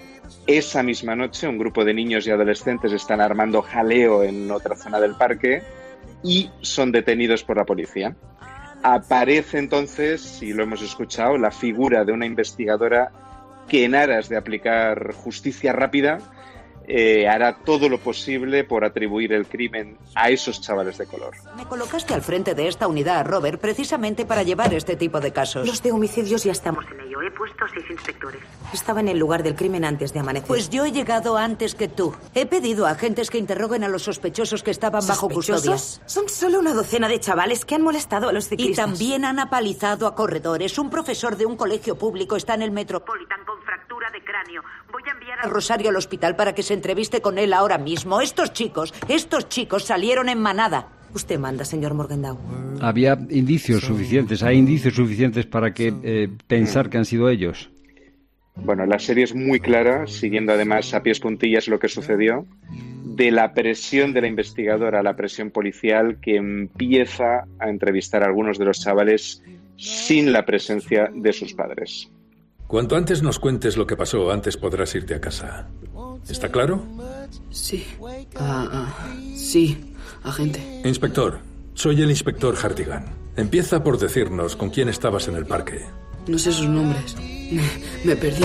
Esa misma noche, un grupo de niños y adolescentes están armando jaleo en otra zona del parque y son detenidos por la policía. Aparece entonces, y lo hemos escuchado, la figura de una investigadora que, en aras de aplicar justicia rápida, Eh, hará todo lo posible por atribuir el crimen a esos chavales de color. Me colocaste al frente de esta unidad, Robert, precisamente para llevar este tipo de casos. Los de homicidios ya estamos en ello. He puesto seis inspectores. Estaba en el lugar del crimen antes de amanecer. Pues yo he llegado antes que tú. He pedido a agentes que interroguen a los sospechosos que estaban bajo custodia. Son solo una docena de chavales que han molestado a los ciclistas. Y también han apalizado a corredores. Un profesor de un colegio público está en el Metropolitan con fractura de cráneo. Voy a enviar a Rosario al hospital para que se entreviste con él ahora mismo. Estos chicos, estos chicos salieron en manada. Usted manda, señor Morgenthau. Había indicios suficientes, hay indicios suficientes para que eh, pensar que han sido ellos. Bueno, la serie es muy clara, siguiendo además a pies puntillas lo que sucedió, de la presión de la investigadora a la presión policial, que empieza a entrevistar a algunos de los chavales sin la presencia de sus padres. Cuanto antes nos cuentes lo que pasó, antes podrás irte a casa. ¿Está claro? Sí. Ah, ah, sí, agente. Inspector, soy el inspector Hartigan. Empieza por decirnos con quién estabas en el parque. No sé sus nombres. Me, me perdí.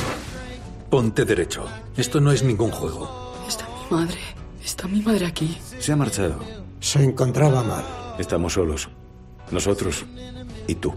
Ponte derecho. Esto no es ningún juego. Está mi madre. Está mi madre aquí. Se ha marchado. Se encontraba mal. Estamos solos. Nosotros y tú.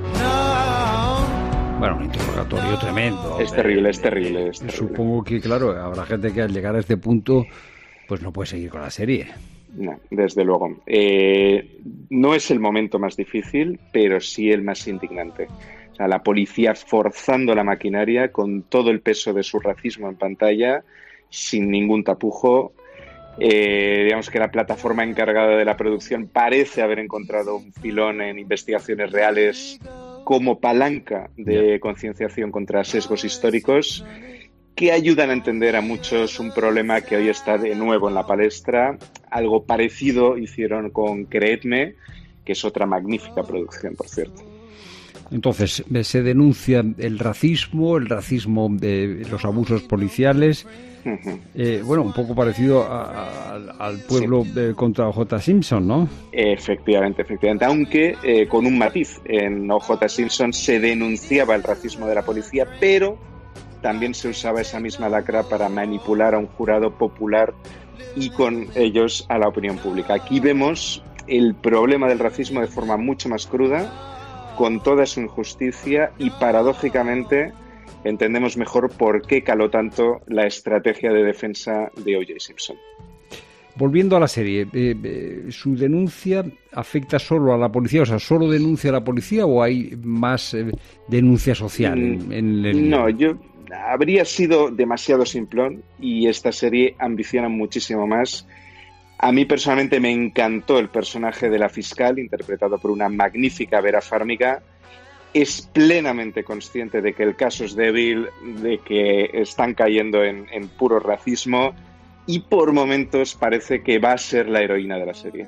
Bueno, un interrogatorio tremendo. Es terrible, es terrible, es terrible. Supongo que, claro, habrá gente que al llegar a este punto pues no puede seguir con la serie. No, desde luego. Eh, no es el momento más difícil, pero sí el más indignante. O sea, la policía forzando la maquinaria con todo el peso de su racismo en pantalla, sin ningún tapujo. Eh, digamos que la plataforma encargada de la producción parece haber encontrado un filón en investigaciones reales como palanca de concienciación contra sesgos históricos que ayudan a entender a muchos un problema que hoy está de nuevo en la palestra. Algo parecido hicieron con Creedme, que es otra magnífica producción, por cierto. Entonces, se denuncia el racismo, el racismo de los abusos policiales. Uh-huh. Eh, bueno, un poco parecido a, a, al pueblo sí. de, contra O J Simpson, ¿no? Efectivamente, efectivamente. Aunque eh, con un matiz. En O J Simpson se denunciaba el racismo de la policía, pero también se usaba esa misma lacra para manipular a un jurado popular y con ellos a la opinión pública. Aquí vemos el problema del racismo de forma mucho más cruda, con toda su injusticia, y paradójicamente entendemos mejor por qué caló tanto la estrategia de defensa de O J Simpson. Volviendo a la serie, eh, eh, ¿su denuncia afecta solo a la policía? O sea, ¿solo denuncia a la policía o hay más eh, denuncia social en, en el... No, yo, habría sido demasiado simplón y esta serie ambiciona muchísimo más. A mí personalmente me encantó el personaje de la fiscal, interpretado por una magnífica Vera Farmiga. Es plenamente consciente de que el caso es débil, de que están cayendo en, en puro racismo y por momentos parece que va a ser la heroína de la serie.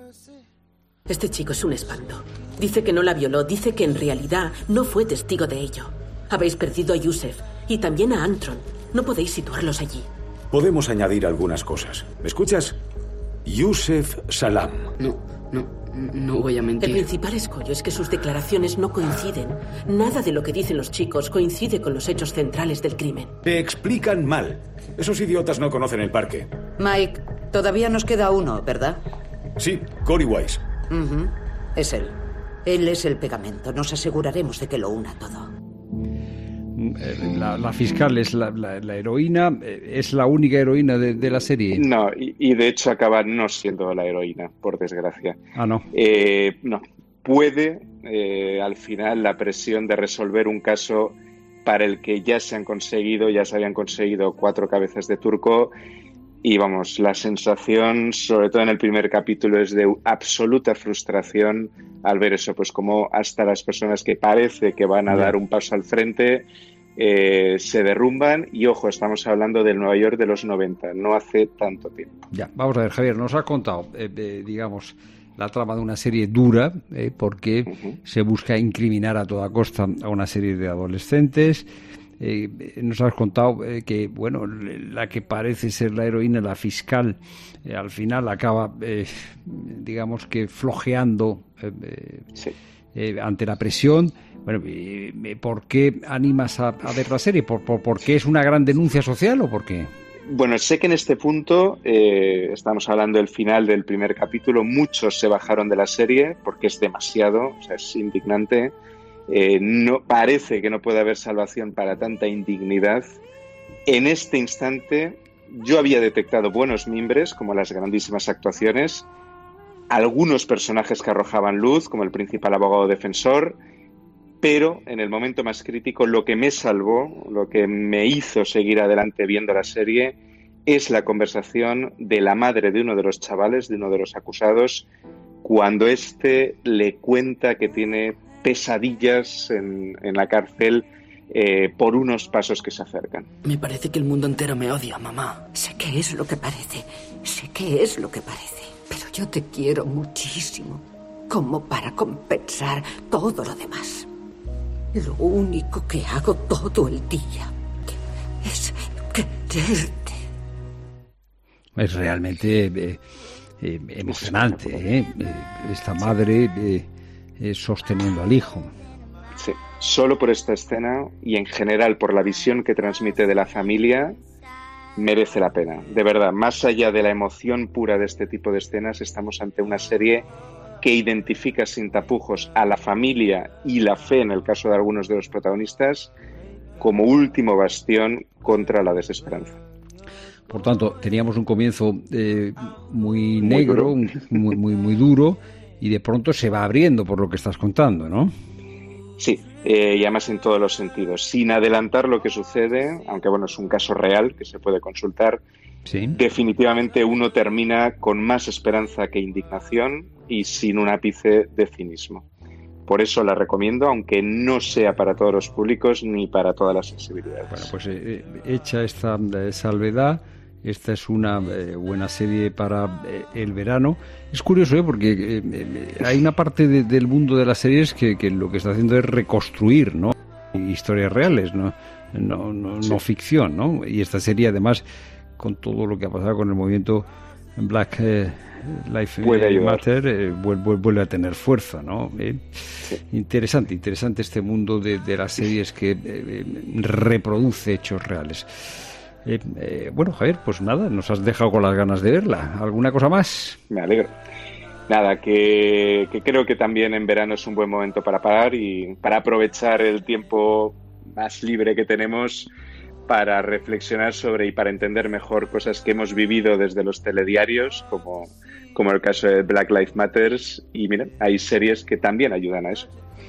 Este chico es un espanto. Dice que no la violó, dice que en realidad no fue testigo de ello. Habéis perdido a Yusef y también a Antron. No podéis situarlos allí. Podemos añadir algunas cosas. ¿Me escuchas? Yusef Salam. No, no, no voy a mentir. El principal escollo es que sus declaraciones no coinciden. Nada de lo que dicen los chicos coincide con los hechos centrales del crimen. Te explican mal. Esos idiotas no conocen el parque. Mike, todavía nos queda uno, ¿verdad? Sí, Corey Wise. Uh-huh. Es él. Él es el pegamento. Nos aseguraremos de que lo una todo. La, la fiscal es la, la, la heroína, es la única heroína de, de la serie. No, y, y de hecho acaba no siendo la heroína, por desgracia. Ah, no. Eh, no. Puede, eh, al final, la presión de resolver un caso para el que ya se han conseguido, ya se habían conseguido cuatro cabezas de turco. Y vamos, la sensación, sobre todo en el primer capítulo, es de absoluta frustración al ver eso, pues como hasta las personas que parece que van a dar un paso al frente eh, se derrumban. Y ojo, estamos hablando del Nueva York de los noventa, no hace tanto tiempo. Ya, vamos a ver, Javier, nos has contado, eh, eh, digamos, la trama de una serie dura, eh, porque uh-huh. se busca incriminar a toda costa a una serie de adolescentes. Eh, nos has contado eh, que, bueno, la que parece ser la heroína, la fiscal, eh, al final acaba, eh, digamos que flojeando eh, sí. eh, ante la presión. Bueno, eh, ¿por qué animas a, a ver la serie? ¿Por, por, ¿Por qué es una gran denuncia social o por qué? Bueno, sé que en este punto, eh, estamos hablando del final del primer capítulo, muchos se bajaron de la serie porque es demasiado, o sea, es indignante. Eh, no parece que no puede haber salvación para tanta indignidad. En este instante yo había detectado buenos mimbres, como las grandísimas actuaciones, algunos personajes que arrojaban luz, como el principal abogado defensor, pero en el momento más crítico lo que me salvó, lo que me hizo seguir adelante viendo la serie, es la conversación de la madre de uno de los chavales, de uno de los acusados, cuando éste le cuenta que tiene pesadillas en, en la cárcel eh, por unos pasos que se acercan. Me parece que el mundo entero me odia, mamá. Sé que es lo que parece, sé que es lo que parece, pero yo te quiero muchísimo, como para compensar todo lo demás. Lo único que hago todo el día es quererte. Es realmente eh, eh, emocionante, ¿eh? Esta madre eh, eh, sosteniendo al hijo. Sí, solo por esta escena y en general por la visión que transmite de la familia merece la pena. De verdad, más allá de la emoción pura de este tipo de escenas, estamos ante una serie que identifica sin tapujos a la familia y la fe, en el caso de algunos de los protagonistas, como último bastión contra la desesperanza. Por tanto, teníamos un comienzo eh, muy negro, muy, muy, muy, muy duro, y de pronto se va abriendo por lo que estás contando, ¿no? Sí, eh, y además en todos los sentidos. Sin adelantar lo que sucede, aunque bueno, es un caso real que se puede consultar, sí. Definitivamente uno termina con más esperanza que indignación y sin un ápice de cinismo. Por eso la recomiendo, aunque no sea para todos los públicos ni para todas las sensibilidades. Bueno, pues eh, hecha esta eh, salvedad, esta es una eh, buena serie para eh, el verano. Es curioso, ¿eh? Porque eh, eh, hay una parte de, del mundo de las series que, que lo que está haciendo es reconstruir, ¿no? Historias reales, no, no, no, sí. no ficción, ¿no? Y esta serie, además, con todo lo que ha pasado con el movimiento Black eh, Lives Matter, eh, vuelve, vuelve a tener fuerza, ¿no? Eh, sí. Interesante, interesante este mundo de, de las series que eh, reproduce hechos reales. Eh, eh, bueno, Javier, pues nada, nos has dejado con las ganas de verla. ¿Alguna cosa más? Me alegro. Nada, que, que creo que también en verano es un buen momento para parar y para aprovechar el tiempo más libre que tenemos para reflexionar sobre y para entender mejor cosas que hemos vivido desde los telediarios, como, como el caso de Black Lives Matter. Y miren, hay series que también ayudan a eso.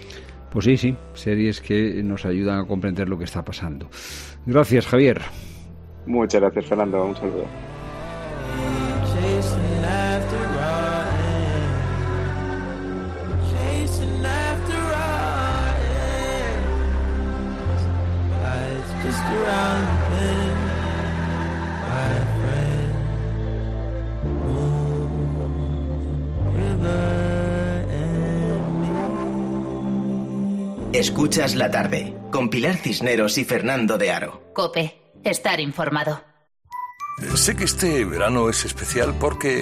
Pues sí, sí, series que nos ayudan a comprender lo que está pasando. Gracias, Javier. Muchas gracias, Fernando. Un saludo. Escuchas la tarde, con Pilar Cisneros y Fernando de Aro. COPE, estar informado. Sé que este verano es especial porque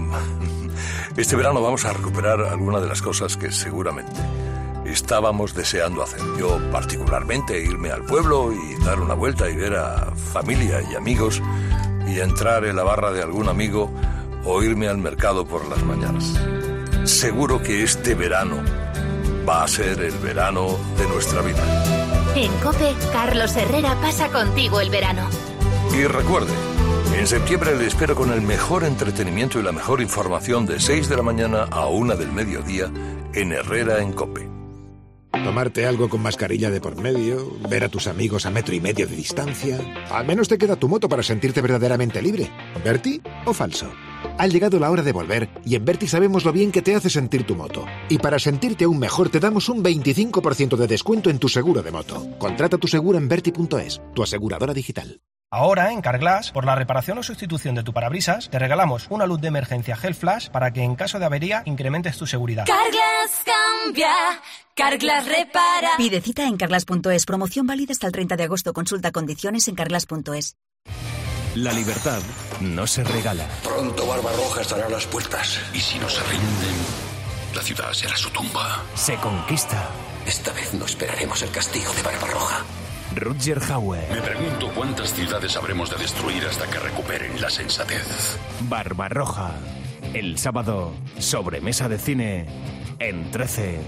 este verano vamos a recuperar algunas de las cosas que seguramente estábamos deseando hacer. Yo particularmente irme al pueblo y dar una vuelta y ver a familia y amigos y entrar en la barra de algún amigo o irme al mercado por las mañanas. Seguro que este verano va a ser el verano de nuestra vida. En COPE, Carlos Herrera pasa contigo el verano. Y recuerde, en septiembre le espero con el mejor entretenimiento y la mejor información de seis de la mañana a una del mediodía en Herrera en COPE. Tomarte algo con mascarilla de por medio, ver a tus amigos a metro y medio de distancia. Al menos te queda tu moto para sentirte verdaderamente libre. ¿Berti o falso? Ha llegado la hora de volver y en Berti sabemos lo bien que te hace sentir tu moto. Y para sentirte aún mejor te damos un veinticinco por ciento de descuento en tu seguro de moto. Contrata tu seguro en Berti punto es, tu aseguradora digital. Ahora, en Carglass, por la reparación o sustitución de tu parabrisas, te regalamos una luz de emergencia Gel Flash para que en caso de avería incrementes tu seguridad. Carglass cambia, Carglass repara. Pide cita en carglass punto es. Promoción válida hasta el treinta de agosto. Consulta condiciones en carglass punto es. La libertad no se regala. Pronto Barbarroja estará a las puertas. Y si no se rinden, la ciudad será su tumba. Se conquista. Esta vez no esperaremos el castigo de Barbarroja. Rutger Hauer. Me pregunto cuántas ciudades habremos de destruir hasta que recuperen la sensatez. Barbarroja. El sábado, sobremesa de cine en trece.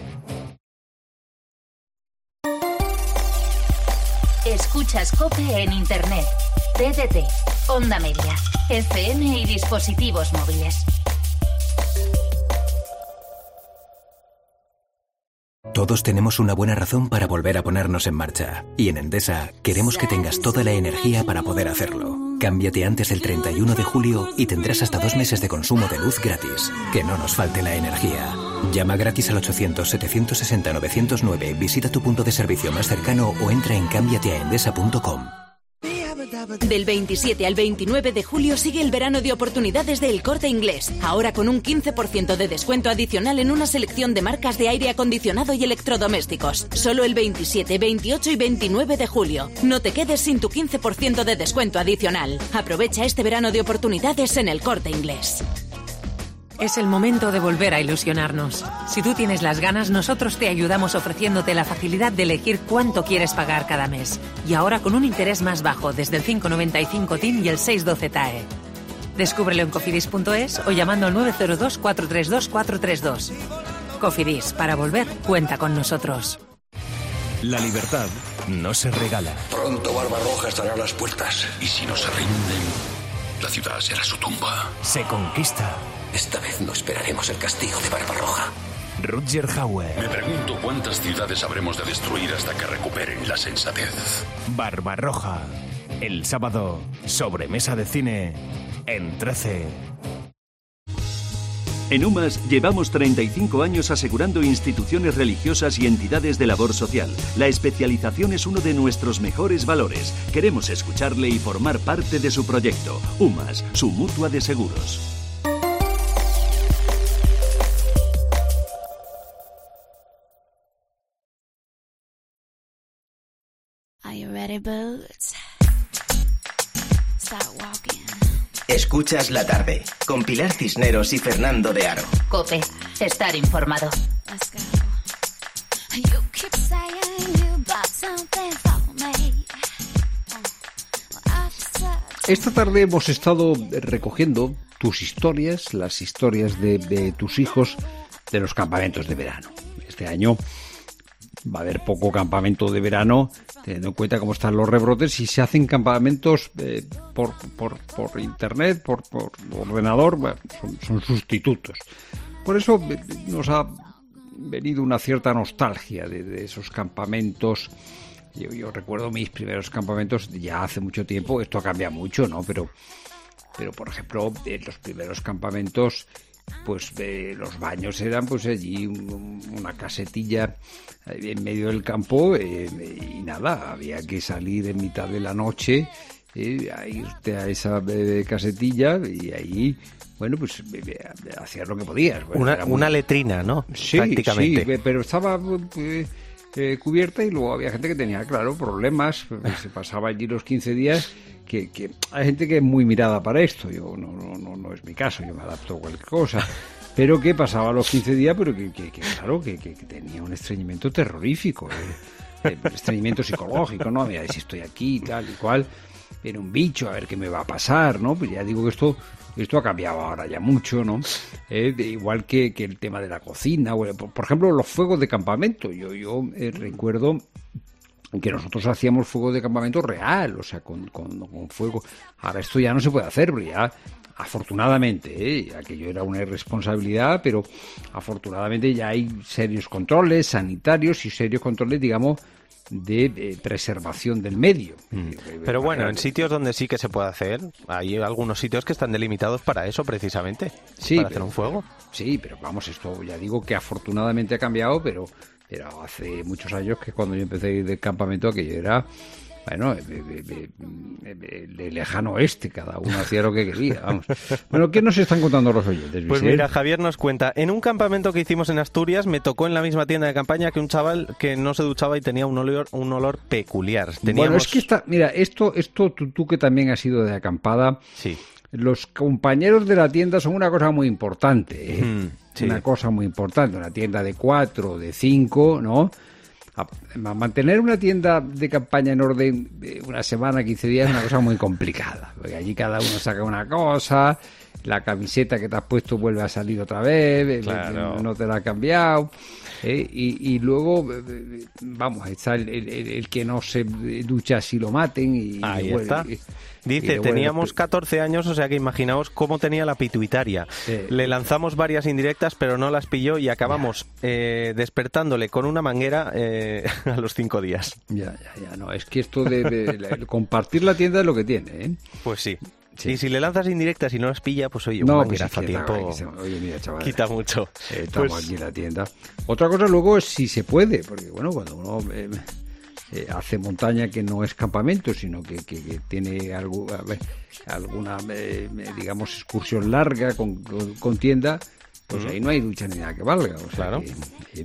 Escuchas COPE en Internet, T D T, Onda Media, F M y dispositivos móviles. Todos tenemos una buena razón para volver a ponernos en marcha. Y en Endesa queremos que tengas toda la energía para poder hacerlo. Cámbiate antes del treinta y uno de julio y tendrás hasta dos meses de consumo de luz gratis. Que no nos falte la energía. Llama gratis al ochocientos, setecientos sesenta, novecientos nueve, visita tu punto de servicio más cercano o entra en cámbiate a endesa punto com. Del veintisiete al veintinueve de julio sigue el verano de oportunidades de El Corte Inglés. Ahora con un quince por ciento de descuento adicional en una selección de marcas de aire acondicionado y electrodomésticos. Solo el veintisiete, veintiocho y veintinueve de julio. No te quedes sin tu quince por ciento de descuento adicional. Aprovecha este verano de oportunidades en El Corte Inglés. Es el momento de volver a ilusionarnos. Si tú tienes las ganas, nosotros te ayudamos ofreciéndote la facilidad de elegir cuánto quieres pagar cada mes. Y ahora con un interés más bajo, desde el cinco noventa y cinco T I N y el seis doce T A E. Descúbrelo en cofidis punto es o llamando al nueve cero dos, cuatro tres dos, cuatro tres dos. Cofidis, para volver, cuenta con nosotros. La libertad no se regala. Pronto Barbarroja estará a las puertas. Y si no se rinden, la ciudad será su tumba. Se conquista. Esta vez no esperaremos el castigo de Barbarroja. Rutger Hauer. Me pregunto cuántas ciudades habremos de destruir hasta que recuperen la sensatez. Barbarroja. El sábado, sobremesa de cine en trece. En UMAS llevamos treinta y cinco años asegurando instituciones religiosas y entidades de labor social. La especialización es uno de nuestros mejores valores. Queremos escucharle y formar parte de su proyecto. UMAS, su mutua de seguros. Escuchas la tarde con Pilar Cisneros y Fernando de Aro. COPE, estar informado. Esta tarde hemos estado recogiendo tus historias, las historias de, de tus hijos de los campamentos de verano. Este año va a haber poco campamento de verano, teniendo en cuenta cómo están los rebrotes, y se hacen campamentos eh, por, por, por internet, por, por ordenador, bueno, son, son sustitutos. Por eso nos ha venido una cierta nostalgia de, de esos campamentos. Yo, yo recuerdo mis primeros campamentos ya hace mucho tiempo. Esto cambia mucho, ¿no? Pero, pero por ejemplo, en los primeros campamentos, pues eh, los baños eran pues allí un, una casetilla en medio del campo eh, y nada, había que salir en mitad de la noche eh, a irte a esa eh, casetilla y ahí, bueno, pues eh, hacías lo que podías. Bueno, una, muy... una letrina, ¿no? Sí, prácticamente. Sí, pero estaba eh, eh, cubierta y luego había gente que tenía, claro, problemas, se pasaba allí los quince días. Que, que hay gente que es muy mirada para esto, yo no, no, no, no es mi caso, yo me adapto a cualquier cosa, pero que pasaba los quince días, pero que, que, que claro, que, que, que tenía un estreñimiento terrorífico, eh, estreñimiento psicológico, ¿no? Mira, si estoy aquí, tal y cual, viene un bicho, a ver qué me va a pasar, ¿no? Pues ya digo que esto, esto ha cambiado ahora ya mucho, ¿no? Eh, igual que, que el tema de la cocina, bueno, por, por ejemplo, los fuegos de campamento, yo, yo eh, recuerdo que nosotros hacíamos fuego de campamento real, o sea, con, con, con fuego. Ahora esto ya no se puede hacer, pero ya, afortunadamente, ¿eh? Aquello era una irresponsabilidad, pero afortunadamente ya hay serios controles sanitarios y serios controles, digamos, de eh, preservación del medio. Mm. Pero bueno, en sitios donde sí que se puede hacer, hay algunos sitios que están delimitados para eso precisamente, sí, para pero, hacer un fuego. Sí, pero vamos, esto ya digo que afortunadamente ha cambiado, pero... Pero hace muchos años que cuando yo empecé a ir del campamento aquello era, bueno, de, de, de, de, de lejano oeste, cada uno hacía lo que quería, vamos. Bueno, ¿qué nos están contando los oyentes? Pues mira, Javier nos cuenta, en un campamento que hicimos en Asturias me tocó en la misma tienda de campaña que un chaval que no se duchaba y tenía un olor, un olor peculiar. Teníamos... Bueno, es que esta, mira, esto, esto tú, tú que también has ido de acampada, sí. Los compañeros de la tienda son una cosa muy importante, ¿eh? Mm, sí. Una cosa muy importante, una tienda de cuatro, de cinco, ¿no? A, a mantener una tienda de campaña en orden de una semana, quince días es una cosa muy complicada, porque allí cada uno saca una cosa, la camiseta que te has puesto vuelve a salir otra vez, claro. No te la ha cambiado, ¿eh? y, y luego, vamos, está el, el, el que no se ducha si lo maten. Y, Ahí y, está. Y, Dice, y teníamos catorce años, o sea que imaginaos cómo tenía la pituitaria. Eh, Le lanzamos varias indirectas, pero no las pilló y acabamos eh, despertándole con una manguera eh, a los cinco días. Ya, ya, ya, no, es que esto de, de, de compartir la tienda es lo que tiene, ¿eh? Pues sí. Sí. Y si le lanzas indirectas y no las pilla, pues oye, un no, manguerazo pues a tiempo se, oye, mira, chaval, quita mucho. Eh, estamos pues... aquí en la tienda. Otra cosa luego es si se puede, porque bueno, cuando uno... Eh, Eh, hace montaña que no es campamento, sino que, que, que tiene algo, a ver, alguna, eh, digamos, excursión larga con, con, con tienda, pues uh-huh. Ahí no hay ducha ni nada que valga. O sea, claro. Que, eh,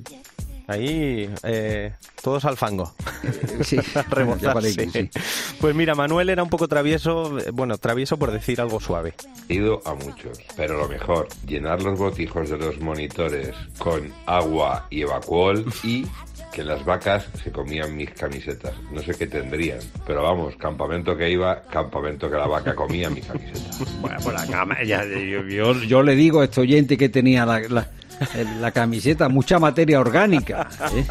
Ahí eh, todos al fango. Eh, sí, remozarse. Sí. Pues mira, Manuel era un poco travieso, bueno, travieso por decir algo suave. He ido a muchos, pero lo mejor, llenar los botijos de los monitores con agua y evacuol y que las vacas se comían mis camisetas. No sé qué tendrían, pero vamos, campamento que iba, campamento que la vaca comía mis camisetas. Bueno, pues la cama, ya, yo, yo, yo le digo a este oyente que tenía la, la, la camiseta, mucha materia orgánica, ¿eh?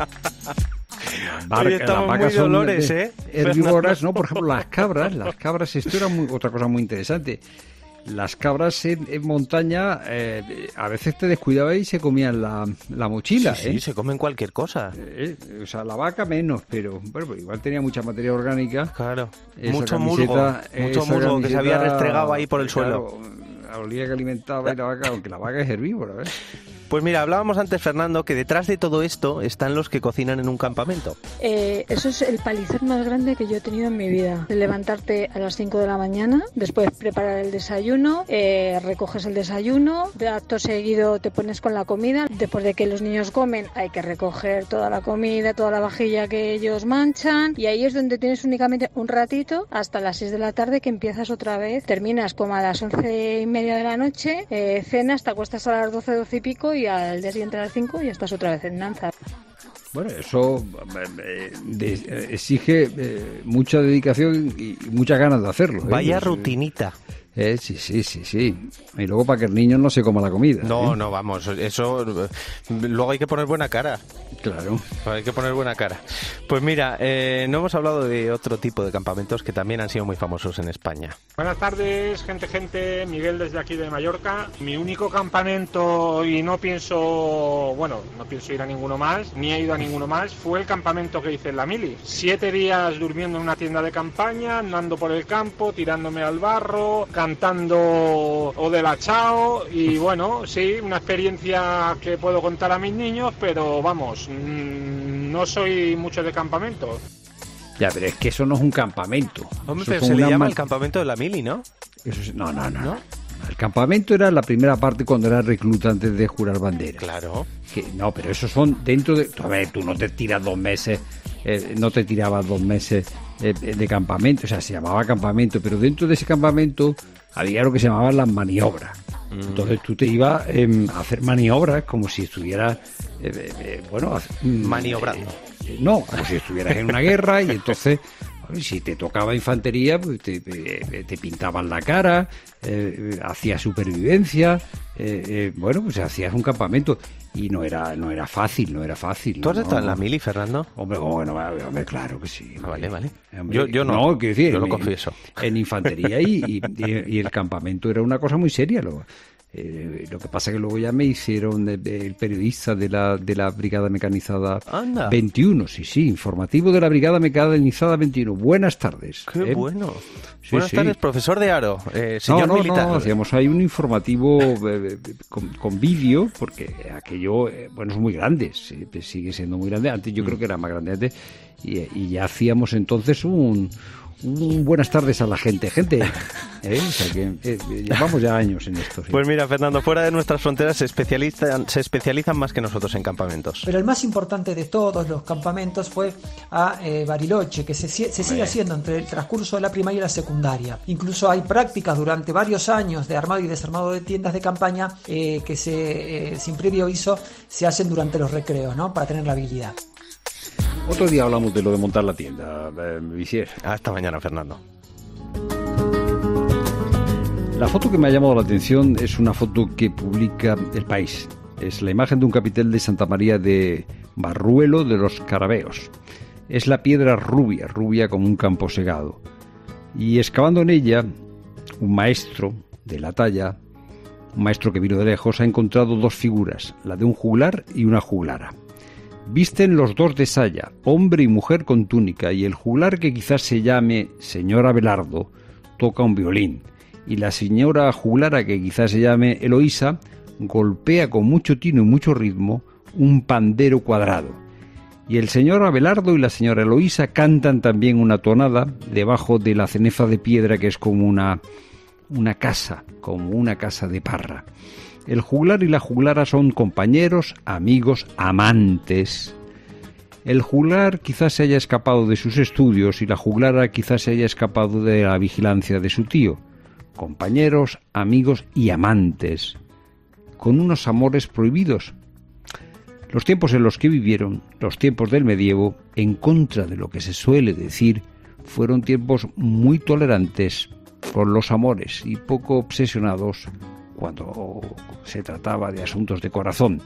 Barca, Oye, estamos las vacas muy dolores, son, ¿eh? Herbívoras, ¿no? Por ejemplo, las cabras, las cabras, esto era muy, otra cosa muy interesante. Las cabras en, en montaña eh, a veces te descuidabas y se comían la, la mochila. Sí, ¿eh? sí, se comen cualquier cosa. Eh, o sea, la vaca menos, pero bueno, pues igual tenía mucha materia orgánica. Claro, esa mucho camiseta, musgo, mucho musgo que se había restregado ahí por el claro, suelo. Olía que alimentaba y la vaca, aunque la vaca es herbívora, ¿eh? Pues mira, hablábamos antes, Fernando, que detrás de todo esto están los que cocinan en un campamento. Eh, eso es el palizón más grande que yo he tenido en mi vida. De levantarte a las cinco de la mañana, después preparar el desayuno, eh, recoges el desayuno, de acto seguido te pones con la comida. Después de que los niños comen, hay que recoger toda la comida, toda la vajilla que ellos manchan. Y ahí es donde tienes únicamente un ratito hasta las seis de la tarde que empiezas otra vez. Terminas como a las once y media de la noche, eh, cenas, te acuestas a las doce, doce y pico y al día siguiente a las cinco ya estás otra vez en danza. Bueno, eso eh, de, exige eh, mucha dedicación y muchas ganas de hacerlo, ¿eh? Vaya pues, rutinita. Eh, sí, sí, sí, sí. Y luego para que el niño no se coma la comida. No, ¿eh? no, vamos, eso... Luego hay que poner buena cara. Claro. Hay que poner buena cara. Pues mira, eh, no hemos hablado de otro tipo de campamentos que también han sido muy famosos en España. Buenas tardes, gente, gente. Miguel desde aquí de Mallorca. Mi único campamento, y no pienso, bueno, no pienso ir a ninguno más, ni he ido a ninguno más, fue el campamento que hice en la Mili. Siete días durmiendo en una tienda de campaña, andando por el campo, tirándome al barro, cantando O de la Chao, y bueno, sí, una experiencia que puedo contar a mis niños, pero vamos, mmm, no soy mucho de campamento. Ya, pero es que eso no es un campamento. Hombre, eso pero se le llama man... el campamento de la Mili, ¿no? Eso es... no, no, no, no. El campamento era la primera parte cuando era recluta antes de jurar bandera. Claro. Que, no, pero esos son dentro de... A ver, tú no te tiras dos meses, eh, no te tirabas dos meses eh, de campamento, o sea, se llamaba campamento, pero dentro de ese campamento había lo que se llamaban las maniobras. Mm. Entonces tú te ibas eh, a hacer maniobras como si estuvieras, eh, eh, bueno... maniobrando. Eh, no, como si estuvieras en una guerra y entonces... Si te tocaba infantería, pues te, te, te pintaban la cara, eh, hacías supervivencia, eh, eh, bueno, pues hacías un campamento y no era no era fácil, no era fácil. ¿Tú has no, estado no, en la Mili, Fernando? Hombre, bueno, hombre, claro que sí. Ah, vale, vale. Hombre, yo, yo no, no quiero decir, yo lo en, confieso. En infantería y, y, y el campamento era una cosa muy seria. Lo, eh, lo que pasa que luego ya me hicieron de, de, el periodista de la de la Brigada Mecanizada Anda. veintiuno, sí, sí, informativo de la Brigada Mecanizada veintiuno. Buenas tardes. Qué ¿eh? bueno. Sí, Buenas sí. tardes, profesor de Aro, eh, señor no, no, militar. No, hacíamos ahí un informativo eh, con, con vídeo, porque aquello, eh, bueno, es muy grande, sí, sigue siendo muy grande. Antes yo mm. creo que era más grande antes, y, y ya hacíamos entonces un... Un buenas tardes a la gente, gente. ¿Eh? O sea que eh, llevamos ya años en esto. ¿sí? Pues mira, Fernando, fuera de nuestras fronteras se especializan, se especializan más que nosotros en campamentos. Pero el más importante de todos los campamentos fue a eh, Bariloche, que se, se sigue haciendo entre el transcurso de la primaria y la secundaria. Incluso hay prácticas durante varios años de armado y desarmado de tiendas de campaña eh, que se, eh, sin previo aviso se hacen durante los recreos, ¿no? Para tener la habilidad. Otro día hablamos de lo de montar la tienda, eh, Visier. Hasta mañana, Fernando. La foto que me ha llamado la atención es una foto que publica El País. Es la imagen de un capitel de Santa María de Barruelo de los Carabeos. Es la piedra rubia, rubia como un campo segado. Y excavando en ella, un maestro de la talla, un maestro que vino de lejos, ha encontrado dos figuras, la de un juglar y una juglara. Visten los dos de saya, hombre y mujer con túnica, y el juglar, que quizás se llame señor Abelardo, toca un violín, y la señora juglara, que quizás se llame Eloísa, golpea con mucho tino y mucho ritmo un pandero cuadrado. Y el señor Abelardo y la señora Eloísa cantan también una tonada debajo de la cenefa de piedra, que es como una, una casa, como una casa de parra. El juglar y la juglara son compañeros, amigos, amantes. El juglar quizás se haya escapado de sus estudios y la juglara quizás se haya escapado de la vigilancia de su tío. Compañeros, amigos y amantes, con unos amores prohibidos. Los tiempos en los que vivieron, los tiempos del medievo, en contra de lo que se suele decir, fueron tiempos muy tolerantes con los amores y poco obsesionados cuando se trataba de asuntos de corazón.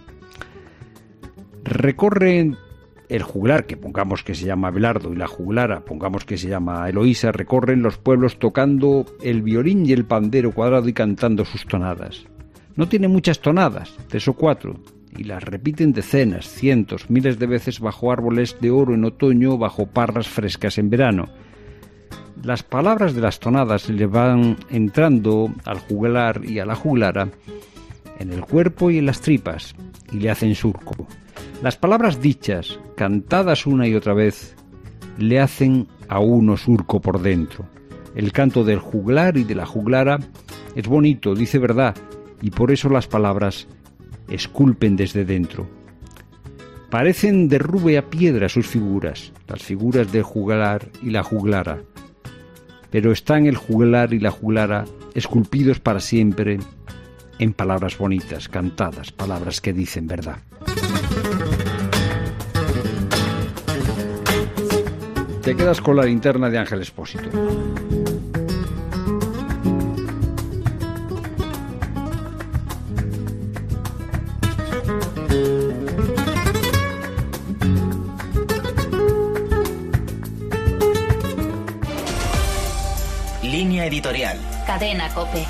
Recorren el juglar, que pongamos que se llama Abelardo, y la juglara, pongamos que se llama Eloísa, recorren los pueblos tocando el violín y el pandero cuadrado y cantando sus tonadas. No tiene muchas tonadas, tres o cuatro, y las repiten decenas, cientos, miles de veces bajo árboles de oro en otoño, bajo parras frescas en verano. Las palabras de las tonadas le van entrando al juglar y a la juglara en el cuerpo y en las tripas, y le hacen surco. Las palabras dichas, cantadas una y otra vez, le hacen a uno surco por dentro. El canto del juglar y de la juglara es bonito, dice verdad, y por eso las palabras esculpen desde dentro. Parecen de rubia piedra sus figuras, las figuras del juglar y la juglara, pero están el juglar y la juglara esculpidos para siempre en palabras bonitas, cantadas, palabras que dicen verdad. Te quedas con la linterna de Ángel Expósito. Línea editorial. Cadena COPE.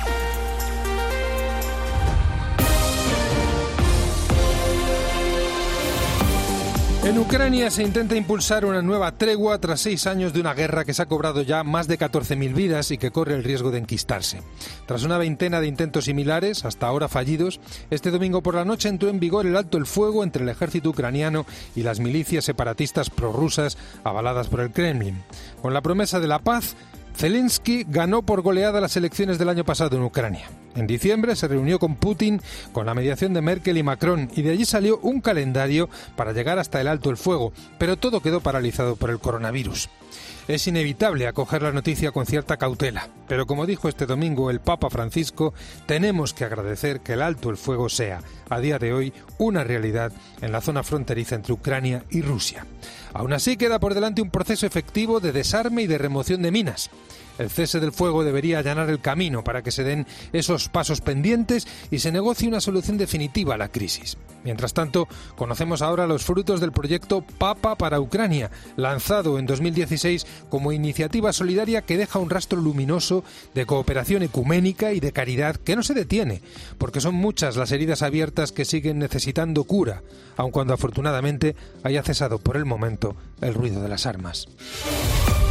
En Ucrania se intenta impulsar una nueva tregua tras seis años de una guerra que se ha cobrado ya más de catorce mil vidas y que corre el riesgo de enquistarse. Tras una veintena de intentos similares, hasta ahora fallidos, este domingo por la noche entró en vigor el alto el fuego entre el ejército ucraniano y las milicias separatistas prorrusas avaladas por el Kremlin. Con la promesa de la paz, Zelensky ganó por goleada las elecciones del año pasado en Ucrania. En diciembre se reunió con Putin con la mediación de Merkel y Macron y de allí salió un calendario para llegar hasta el alto el fuego, pero todo quedó paralizado por el coronavirus. Es inevitable acoger la noticia con cierta cautela, pero como dijo este domingo el Papa Francisco, tenemos que agradecer que el alto el fuego sea, a día de hoy, una realidad en la zona fronteriza entre Ucrania y Rusia. Aún así, queda por delante un proceso efectivo de desarme y de remoción de minas. El cese del fuego debería allanar el camino para que se den esos pasos pendientes y se negocie una solución definitiva a la crisis. Mientras tanto, conocemos ahora los frutos del proyecto Papa para Ucrania, lanzado en dos mil dieciséis como iniciativa solidaria que deja un rastro luminoso de cooperación ecuménica y de caridad que no se detiene, porque son muchas las heridas abiertas que siguen necesitando cura, aun cuando afortunadamente haya cesado por el momento el ruido de las armas.